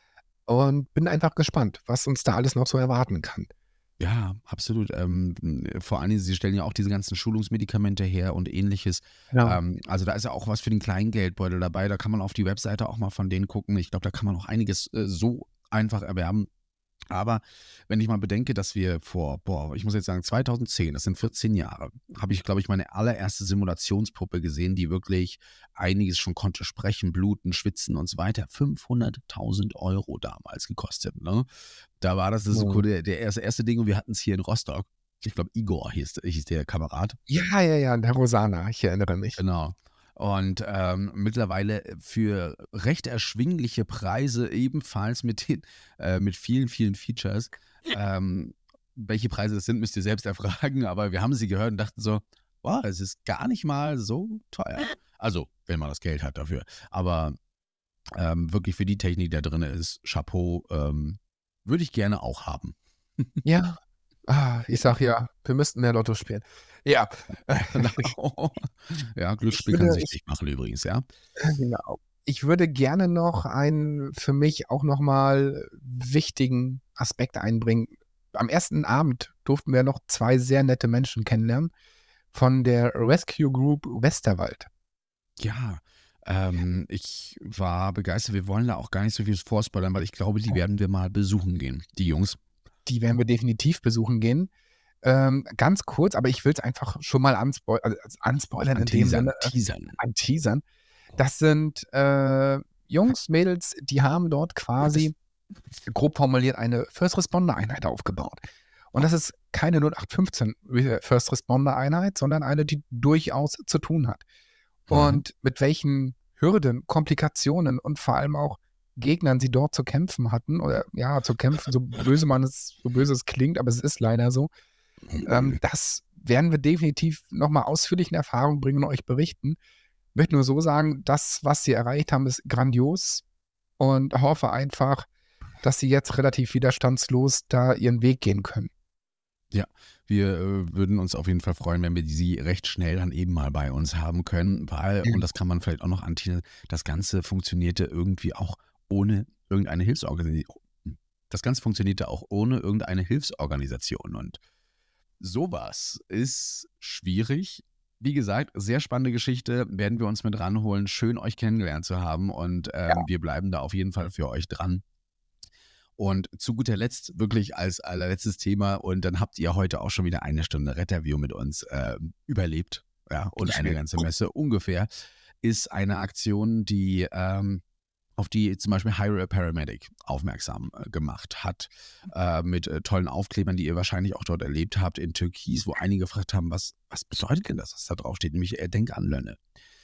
und bin einfach gespannt, was uns da alles noch so erwarten kann. Ja, absolut. Vor allen Dingen, sie stellen ja auch diese ganzen Schulungsmedikamente her und Ähnliches. Genau. Also da ist ja auch was für den kleinen Geldbeutel dabei. Da kann man auf die Webseite auch mal von denen gucken. Ich glaube, da kann man auch einiges so einfach erwerben. Aber wenn ich mal bedenke, dass wir ich muss jetzt sagen, 2010, das sind 14 Jahre, habe ich, glaube ich, meine allererste Simulationspuppe gesehen, die wirklich einiges schon konnte, sprechen, bluten, schwitzen und so weiter. 500.000 Euro damals gekostet. Ne? Da war das so cool, der erste Ding, und wir hatten es hier in Rostock. Ich glaube, Igor hieß der Kamerad. Ja, der Rosana, ich erinnere mich. Genau. Und mittlerweile für recht erschwingliche Preise, ebenfalls mit vielen, vielen Features. Welche Preise das sind, müsst ihr selbst erfragen, aber wir haben sie gehört und dachten so, wow, es ist gar nicht mal so teuer. Also, wenn man das Geld hat dafür. Aber wirklich für die Technik, die da drin ist, Chapeau, würde ich gerne auch haben. Ja, ich sag ja, wir müssten mehr Lotto spielen. Ja, Genau. Ja, Glücksspiel Ich kann würde- süchtig machen übrigens, ja. genau. Ich würde gerne noch einen für mich auch nochmal wichtigen Aspekt einbringen. Am ersten Abend durften wir noch 2 sehr nette Menschen kennenlernen von der Rescue Group Westerwald. Ja, ich war begeistert. Wir wollen da auch gar nicht so viel vorspoilern, weil ich glaube, die werden wir mal besuchen gehen, die Jungs. Die werden wir definitiv besuchen gehen. Ganz kurz, aber ich will es einfach schon mal anspoilern in dem Sinne, Teasern. anteasern. Das sind Jungs, Mädels, die haben dort quasi grob formuliert eine First Responder Einheit aufgebaut. Und das ist keine 0815 First Responder Einheit, sondern eine, die durchaus zu tun hat. Und mit welchen Hürden, Komplikationen und vor allem auch Gegnern, die dort zu kämpfen hatten, oder ja, zu kämpfen, so böse es klingt, aber es ist leider so. Das werden wir definitiv nochmal ausführlich in Erfahrung bringen und euch berichten. Ich möchte nur so sagen, das, was sie erreicht haben, ist grandios und hoffe einfach, dass sie jetzt relativ widerstandslos da ihren Weg gehen können. Ja, wir würden uns auf jeden Fall freuen, wenn wir sie recht schnell dann eben mal bei uns haben können, weil, und das kann man vielleicht auch noch anteasern, das Ganze funktionierte irgendwie auch ohne irgendeine Hilfsorganisation. Das Ganze funktionierte auch ohne irgendeine Hilfsorganisation und sowas ist schwierig. Wie gesagt, sehr spannende Geschichte, werden wir uns mit ranholen. Schön, euch kennengelernt zu haben und wir bleiben da auf jeden Fall für euch dran. Und zu guter Letzt, wirklich als allerletztes Thema, und dann habt ihr heute auch schon wieder eine Stunde Retterview mit uns überlebt, ja, und eine ganze Messe ungefähr, ist eine Aktion, die auf die zum Beispiel Hire a Paramedic aufmerksam gemacht hat, mit tollen Aufklebern, die ihr wahrscheinlich auch dort erlebt habt in Türkis, wo einige gefragt haben, was bedeutet denn das, was da drauf steht, nämlich denk an Lönne.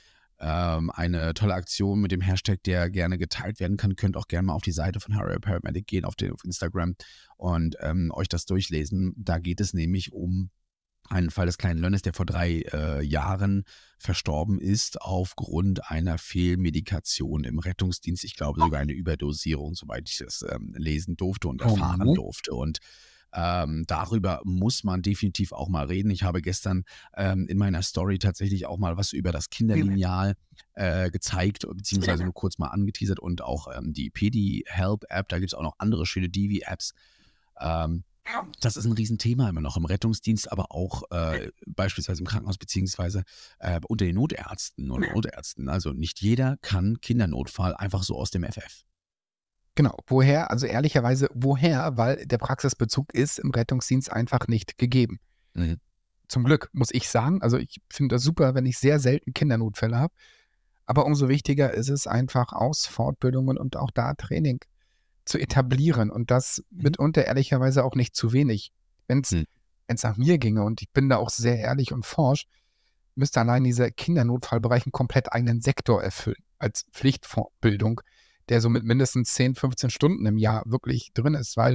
Eine tolle Aktion mit dem Hashtag, der gerne geteilt werden kann. Könnt auch gerne mal auf die Seite von Hire a Paramedic gehen, auf Instagram und euch das durchlesen. Da geht es nämlich um einen Fall des kleinen Lönnes, der vor 3 Jahren verstorben ist aufgrund einer Fehlmedikation im Rettungsdienst. Ich glaube sogar eine Überdosierung, soweit ich das lesen durfte und erfahren durfte. Und darüber muss man definitiv auch mal reden. Ich habe gestern in meiner Story tatsächlich auch mal was über das Kinderlineal gezeigt, beziehungsweise nur kurz mal angeteasert und auch die Pedi-Help-App, da gibt es auch noch andere schöne Divi-Apps. Das ist ein Riesenthema immer noch im Rettungsdienst, aber auch beispielsweise im Krankenhaus beziehungsweise unter den Notärzten und Notärzten. Also nicht jeder kann Kindernotfall einfach so aus dem FF. Genau, woher? Also ehrlicherweise, woher? Weil der Praxisbezug ist im Rettungsdienst einfach nicht gegeben. Mhm. Zum Glück, muss ich sagen. Also ich finde das super, wenn ich sehr selten Kindernotfälle habe. Aber umso wichtiger ist es einfach aus Fortbildungen und auch da Training zu etablieren und das mitunter ehrlicherweise auch nicht zu wenig. Wenn es nach mir ginge, und ich bin da auch sehr ehrlich und forsch, müsste allein dieser Kindernotfallbereich einen komplett eigenen Sektor erfüllen, als Pflichtfortbildung, der so mit mindestens 10, 15 Stunden im Jahr wirklich drin ist, weil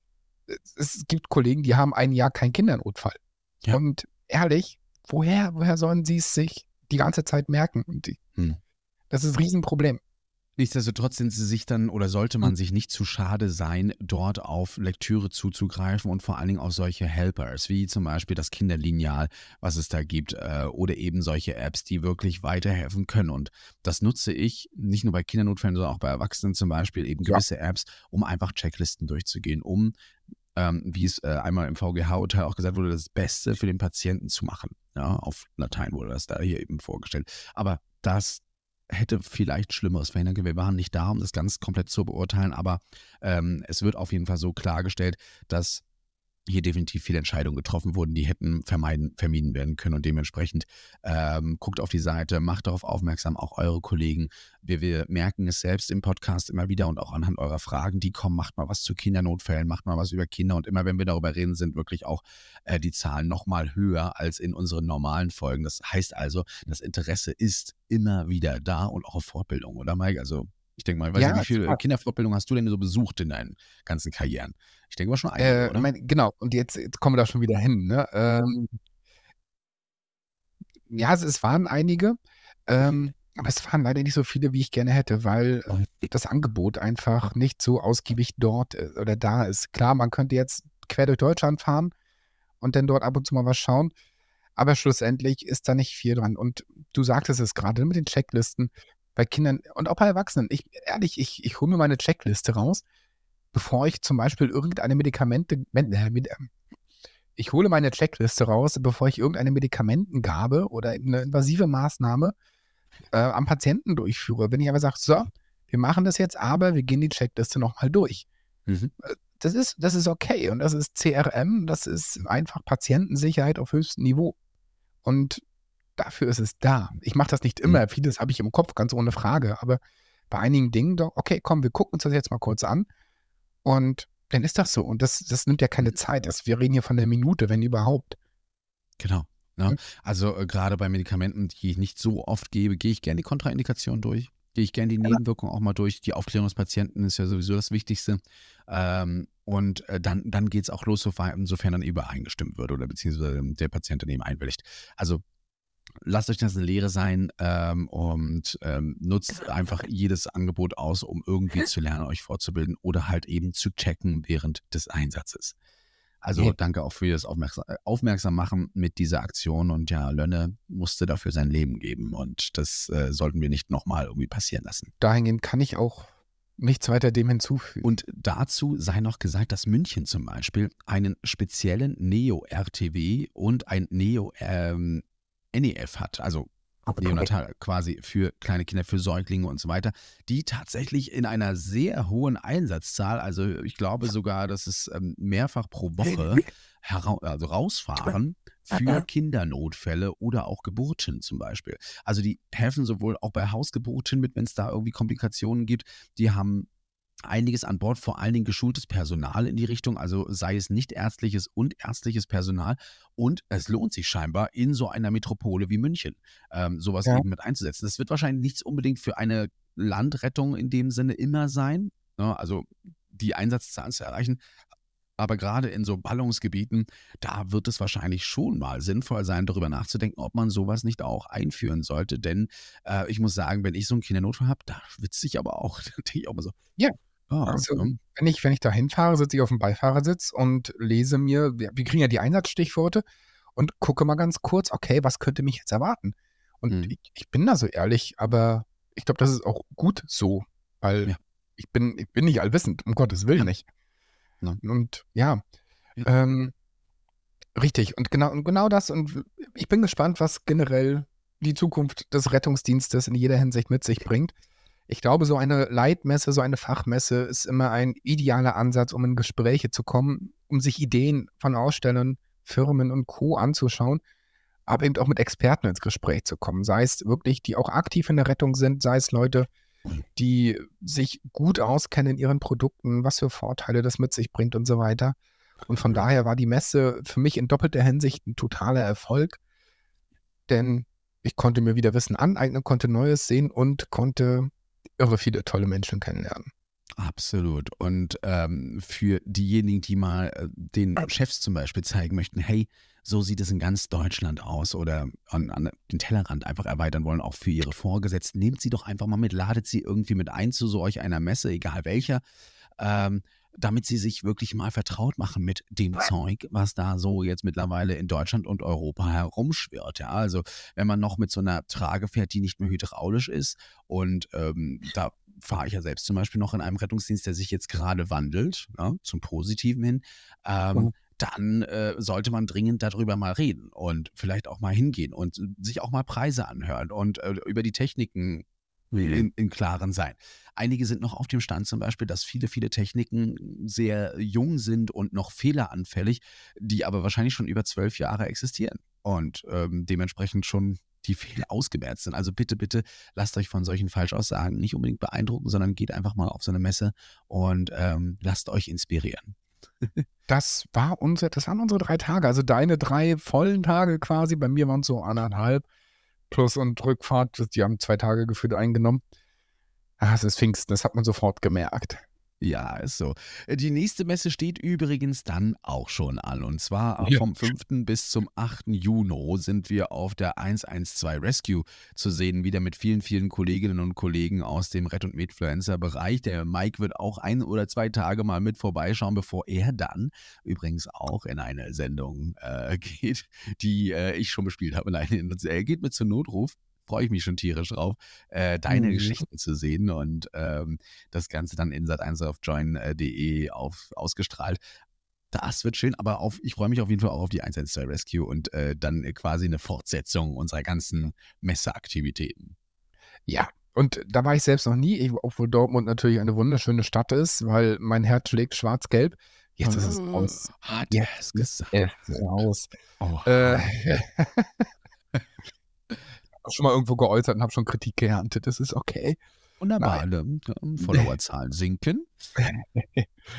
es gibt Kollegen, die haben ein Jahr keinen Kindernotfall. Ja. Und ehrlich, woher sollen sie es sich die ganze Zeit merken? Und das ist ein Riesenproblem. Nichtsdestotrotz sind sie sich dann oder sollte man sich nicht zu schade sein, dort auf Lektüre zuzugreifen und vor allen Dingen auf solche Helpers, wie zum Beispiel das Kinderlineal, was es da gibt, oder eben solche Apps, die wirklich weiterhelfen können. Und das nutze ich nicht nur bei Kindernotfällen, sondern auch bei Erwachsenen zum Beispiel, eben gewisse Apps, um einfach Checklisten durchzugehen, um, wie es einmal im VGH-Urteil auch gesagt wurde, das Beste für den Patienten zu machen. Ja, auf Latein wurde das da hier eben vorgestellt. Aber das hätte vielleicht Schlimmeres verhindern können. Wir waren nicht da, um das ganz komplett zu beurteilen, aber es wird auf jeden Fall so klargestellt, dass hier definitiv viele Entscheidungen getroffen wurden, die hätten vermieden werden können und dementsprechend guckt auf die Seite, macht darauf aufmerksam, auch eure Kollegen. Wir merken es selbst im Podcast immer wieder und auch anhand eurer Fragen, die kommen, macht mal was zu Kindernotfällen, macht mal was über Kinder und immer wenn wir darüber reden, sind wirklich auch die Zahlen nochmal höher als in unseren normalen Folgen. Das heißt also, das Interesse ist immer wieder da und auch auf Fortbildung, oder Mike? Also ich denke mal, ich weiß nicht, wie viele Kinderfortbildungen hast du denn so besucht in deinen ganzen Karrieren? Ich denke mal schon einige, oder? Genau, und jetzt kommen wir da schon wieder hin. Ne? Ja, es waren einige, aber es waren leider nicht so viele, wie ich gerne hätte, weil das Angebot einfach nicht so ausgiebig dort oder da ist. Klar, man könnte jetzt quer durch Deutschland fahren und dann dort ab und zu mal was schauen, aber schlussendlich ist da nicht viel dran. Und du sagtest es gerade mit den Checklisten bei Kindern und auch bei Erwachsenen. Ich hole mir meine Checkliste raus, bevor ich zum Beispiel irgendeine ich hole meine Checkliste raus, bevor ich irgendeine Medikamentengabe oder eine invasive Maßnahme am Patienten durchführe. Wenn ich aber sage, so, wir machen das jetzt, aber wir gehen die Checkliste nochmal durch. Das ist okay und das ist CRM, das ist einfach Patientensicherheit auf höchstem Niveau. Und dafür ist es da. Ich mache das nicht immer, vieles habe ich im Kopf, ganz ohne Frage, aber bei einigen Dingen doch, okay, komm, wir gucken uns das jetzt mal kurz an und dann ist das so. Und das nimmt ja keine Zeit. Wir reden hier von der Minute, wenn überhaupt. Genau. Ne? Also gerade bei Medikamenten, die ich nicht so oft gebe, gehe ich gerne die Kontraindikation durch. Gehe ich gerne die Nebenwirkungen auch mal durch. Die Aufklärung des Patienten ist ja sowieso das Wichtigste. Dann geht es auch los, sofern dann übereingestimmt wird oder beziehungsweise der Patient daneben einwilligt. Also lasst euch das eine Lehre sein und nutzt einfach jedes Angebot aus, um irgendwie zu lernen, euch fortzubilden oder halt eben zu checken während des Einsatzes. Also Ja. danke auch für das Aufmerksam machen mit dieser Aktion und ja, Lönne musste dafür sein Leben geben und das sollten wir nicht nochmal irgendwie passieren lassen. Dahingehend kann ich auch nichts weiter dem hinzufügen. Und dazu sei noch gesagt, dass München zum Beispiel einen speziellen Neo-RTW und ein Neo-NEF hat, also neonatal quasi für kleine Kinder, für Säuglinge und so weiter, die tatsächlich in einer sehr hohen Einsatzzahl, also ich glaube sogar, dass es mehrfach pro Woche rausfahren für Kindernotfälle oder auch Geburten zum Beispiel. Also die helfen sowohl auch bei Hausgeburten mit, wenn es da irgendwie Komplikationen gibt. Die haben einiges an Bord, vor allen Dingen geschultes Personal in die Richtung, also sei es nicht ärztliches und ärztliches Personal. Und es lohnt sich scheinbar in so einer Metropole wie München, sowas Ja. eben mit einzusetzen. Das wird wahrscheinlich nichts unbedingt für eine Landrettung in dem Sinne immer sein, ne? Also die Einsatzzahlen zu erreichen. Aber gerade in so Ballungsgebieten, da wird es wahrscheinlich schon mal sinnvoll sein, darüber nachzudenken, ob man sowas nicht auch einführen sollte. Denn ich muss sagen, wenn ich so einen Kindernotfall habe, da schwitze ich aber auch. Da denke ich auch mal so, Ja. ja, Also, ne? wenn ich da hinfahre, sitze ich auf dem Beifahrersitz und lese mir, wir kriegen ja die Einsatzstichworte und gucke mal ganz kurz, okay, was könnte mich jetzt erwarten? Und Mhm. ich bin da so ehrlich, aber ich glaube, das ist auch gut so, weil Ja. ich bin nicht allwissend, um Gottes Willen Ja. nicht. Ne? Und ja, Ja. richtig. Und genau das. Und ich bin gespannt, was generell die Zukunft des Rettungsdienstes in jeder Hinsicht mit sich bringt. Ich glaube, so eine Leitmesse, so eine Fachmesse ist immer ein idealer Ansatz, um in Gespräche zu kommen, um sich Ideen von Ausstellern, Firmen und Co. anzuschauen, aber eben auch mit Experten ins Gespräch zu kommen. Sei es wirklich, die auch aktiv in der Rettung sind, sei es Leute, die sich gut auskennen in ihren Produkten, was für Vorteile das mit sich bringt und so weiter. Und von daher war die Messe für mich in doppelter Hinsicht ein totaler Erfolg, denn ich konnte mir wieder Wissen aneignen, konnte Neues sehen und konnte irre viele tolle Menschen kennenlernen. Absolut. Und für diejenigen, die mal den Chefs zum Beispiel zeigen möchten, hey, so sieht es in ganz Deutschland aus oder an den Tellerrand einfach erweitern wollen, auch für ihre Vorgesetzten, nehmt sie doch einfach mal mit, ladet sie irgendwie mit ein zu solch einer Messe, egal welcher, damit sie sich wirklich mal vertraut machen mit dem Zeug, was da so jetzt mittlerweile in Deutschland und Europa herumschwirrt. Ja, also wenn man noch mit so einer Trage fährt, die nicht mehr hydraulisch ist und da fahre ich ja selbst zum Beispiel noch in einem Rettungsdienst, der sich jetzt gerade wandelt, ja, zum Positiven hin, Mhm. dann sollte man dringend darüber mal reden und vielleicht auch mal hingehen und sich auch mal Preise anhören und über die Techniken im Klaren sein. Einige sind noch auf dem Stand zum Beispiel, dass viele, viele Techniken sehr jung sind und noch fehleranfällig, die aber wahrscheinlich schon über 12 Jahre existieren und dementsprechend schon die Fehler ausgemerzt sind. Also bitte, bitte lasst euch von solchen Falschaussagen nicht unbedingt beeindrucken, sondern geht einfach mal auf so eine Messe und lasst euch inspirieren. Das waren unsere 3 Tage, also deine 3 vollen Tage quasi. Bei mir waren es so 1,5 Plus und Rückfahrt. Die haben 2 Tage gefühlt eingenommen. Es ist Pfingsten, das hat man sofort gemerkt. Ja, ist so. Die nächste Messe steht übrigens dann auch schon an. Und zwar Ja. vom 5. bis zum 8. Juni sind wir auf der 112 Rescue zu sehen, wieder mit vielen, vielen Kolleginnen und Kollegen aus dem Rett- und Medfluencer-Bereich. Der Mike wird auch 1 oder 2 Tage mal mit vorbeischauen, bevor er dann übrigens auch in eine Sendung geht, die ich schon bespielt habe. Nein, er geht mit zum Notruf. Freue ich mich schon tierisch drauf, deine Mhm. Geschichten zu sehen und das Ganze dann in Sat1 auf join.de ausgestrahlt. Das wird schön, aber ich freue mich auf jeden Fall auch auf die 112 Rescue und dann quasi eine Fortsetzung unserer ganzen Messeaktivitäten. Ja, und da war ich selbst noch nie, obwohl Dortmund natürlich eine wunderschöne Stadt ist, weil mein Herz schlägt schwarz-gelb. Jetzt ist es raus. Hat Jetzt er es ist gesagt. es raus. Oh, Ich habe schon mal irgendwo geäußert und habe schon Kritik geerntet. Das ist okay. wunderbar. Nein. Followerzahlen sinken.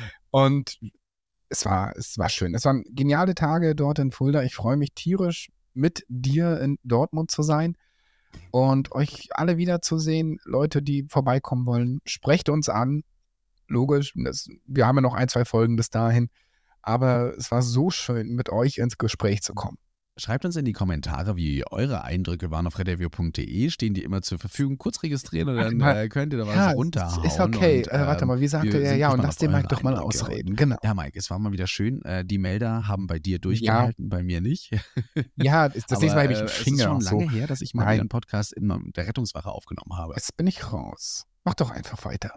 Und es war schön. Es waren geniale Tage dort in Fulda. Ich freue mich tierisch, mit dir in Dortmund zu sein und euch alle wiederzusehen. Leute, die vorbeikommen wollen, sprecht uns an. Logisch, wir haben ja noch 1, 2 Folgen bis dahin. Aber es war so schön, mit euch ins Gespräch zu kommen. Schreibt uns in die Kommentare, wie eure Eindrücke waren auf redreview.de. Stehen die immer zur Verfügung. Kurz registrieren und dann könnt ihr da was runterhauen. Ist okay. Und, warte mal, wie sagte er? Ja, und lass den Mike doch mal ausreden. Genau. Ja, Mike, es war mal wieder schön. Die Melder haben bei dir durchgehalten, bei mir nicht. Ja, das nächste Mal habe ich einen Finger. Es ist schon lange so. her, dass ich mal wieder einen Podcast in der Rettungswache aufgenommen habe. Jetzt bin ich raus. Mach doch einfach weiter.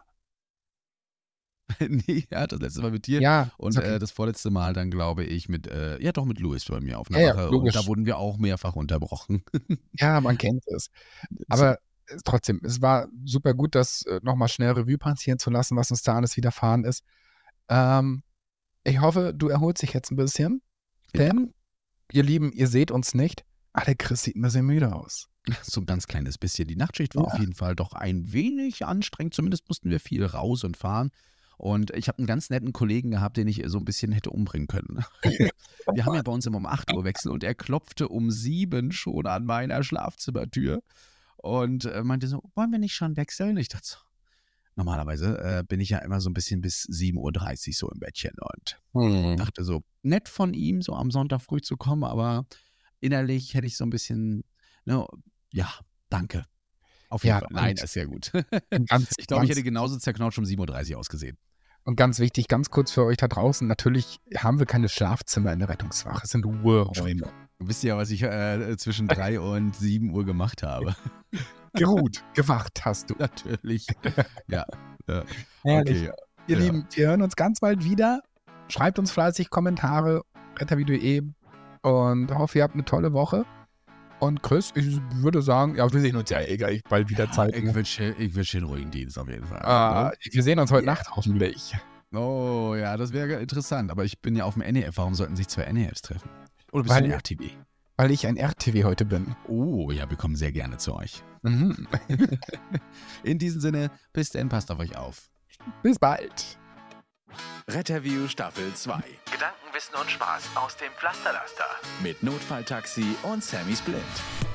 Nee, ja, das letzte Mal mit dir. Ja, und okay. das vorletzte Mal dann, glaube ich, mit Louis bei mir auf einer Ja, Wache. logisch. Und da wurden wir auch mehrfach unterbrochen. Ja, man kennt es. Aber trotzdem, es war super gut, das nochmal schnell Revue passieren zu lassen, was uns da alles widerfahren ist. Ich hoffe, du erholst dich jetzt ein bisschen. Denn, ihr Lieben, ihr seht uns nicht. Der Chris sieht ein bisschen müde aus. So ein ganz kleines bisschen. Die Nachtschicht war auf jeden Fall doch ein wenig anstrengend. Zumindest mussten wir viel raus und fahren. Und ich habe einen ganz netten Kollegen gehabt, den ich so ein bisschen hätte umbringen können. Wir haben ja bei uns immer um 8 Uhr Wechsel und er klopfte um 7 schon an meiner Schlafzimmertür und meinte so, wollen wir nicht schon wechseln? Ich dachte so, normalerweise bin ich ja immer so ein bisschen bis 7.30 Uhr so im Bettchen und dachte so, nett von ihm, so am Sonntag früh zu kommen, aber innerlich hätte ich so ein bisschen, ja, danke. Auf jeden Fall. Nein, ist sehr gut. Ich glaube, ich hätte genauso zerknautscht um 7.30 Uhr ausgesehen. Und ganz wichtig, ganz kurz für euch da draußen, natürlich haben wir keine Schlafzimmer in der Rettungswache, es sind Ruheräume. Wisst ihr ja, was ich zwischen 3 und 7 Uhr gemacht habe? Geruht, gewacht hast du. Natürlich. Ja. Okay. Ihr Lieben, wir hören uns ganz bald wieder. Schreibt uns fleißig Kommentare, rettervideo.de und hoffe, ihr habt eine tolle Woche. Und Chris, ich würde sagen, ja, wir sehen uns ja gleich bald wieder Zeit. Ich wünsche einen ruhigen Dienst auf jeden Fall. Wir sehen uns heute Nacht hoffentlich. Oh ja, das wäre interessant. Aber ich bin ja auf dem NEF. Warum sollten sich 2 NEFs treffen? Oder bist du ein RTW? Weil ich ein RTW heute bin. Oh ja, wir kommen sehr gerne zu euch. Mhm. In diesem Sinne, bis dann, passt auf euch auf. Bis bald. Retterview Staffel 2. Gedanken, Wissen und Spaß aus dem Pflasterlaster. Mit Notfalltaxi und Sammys Blind.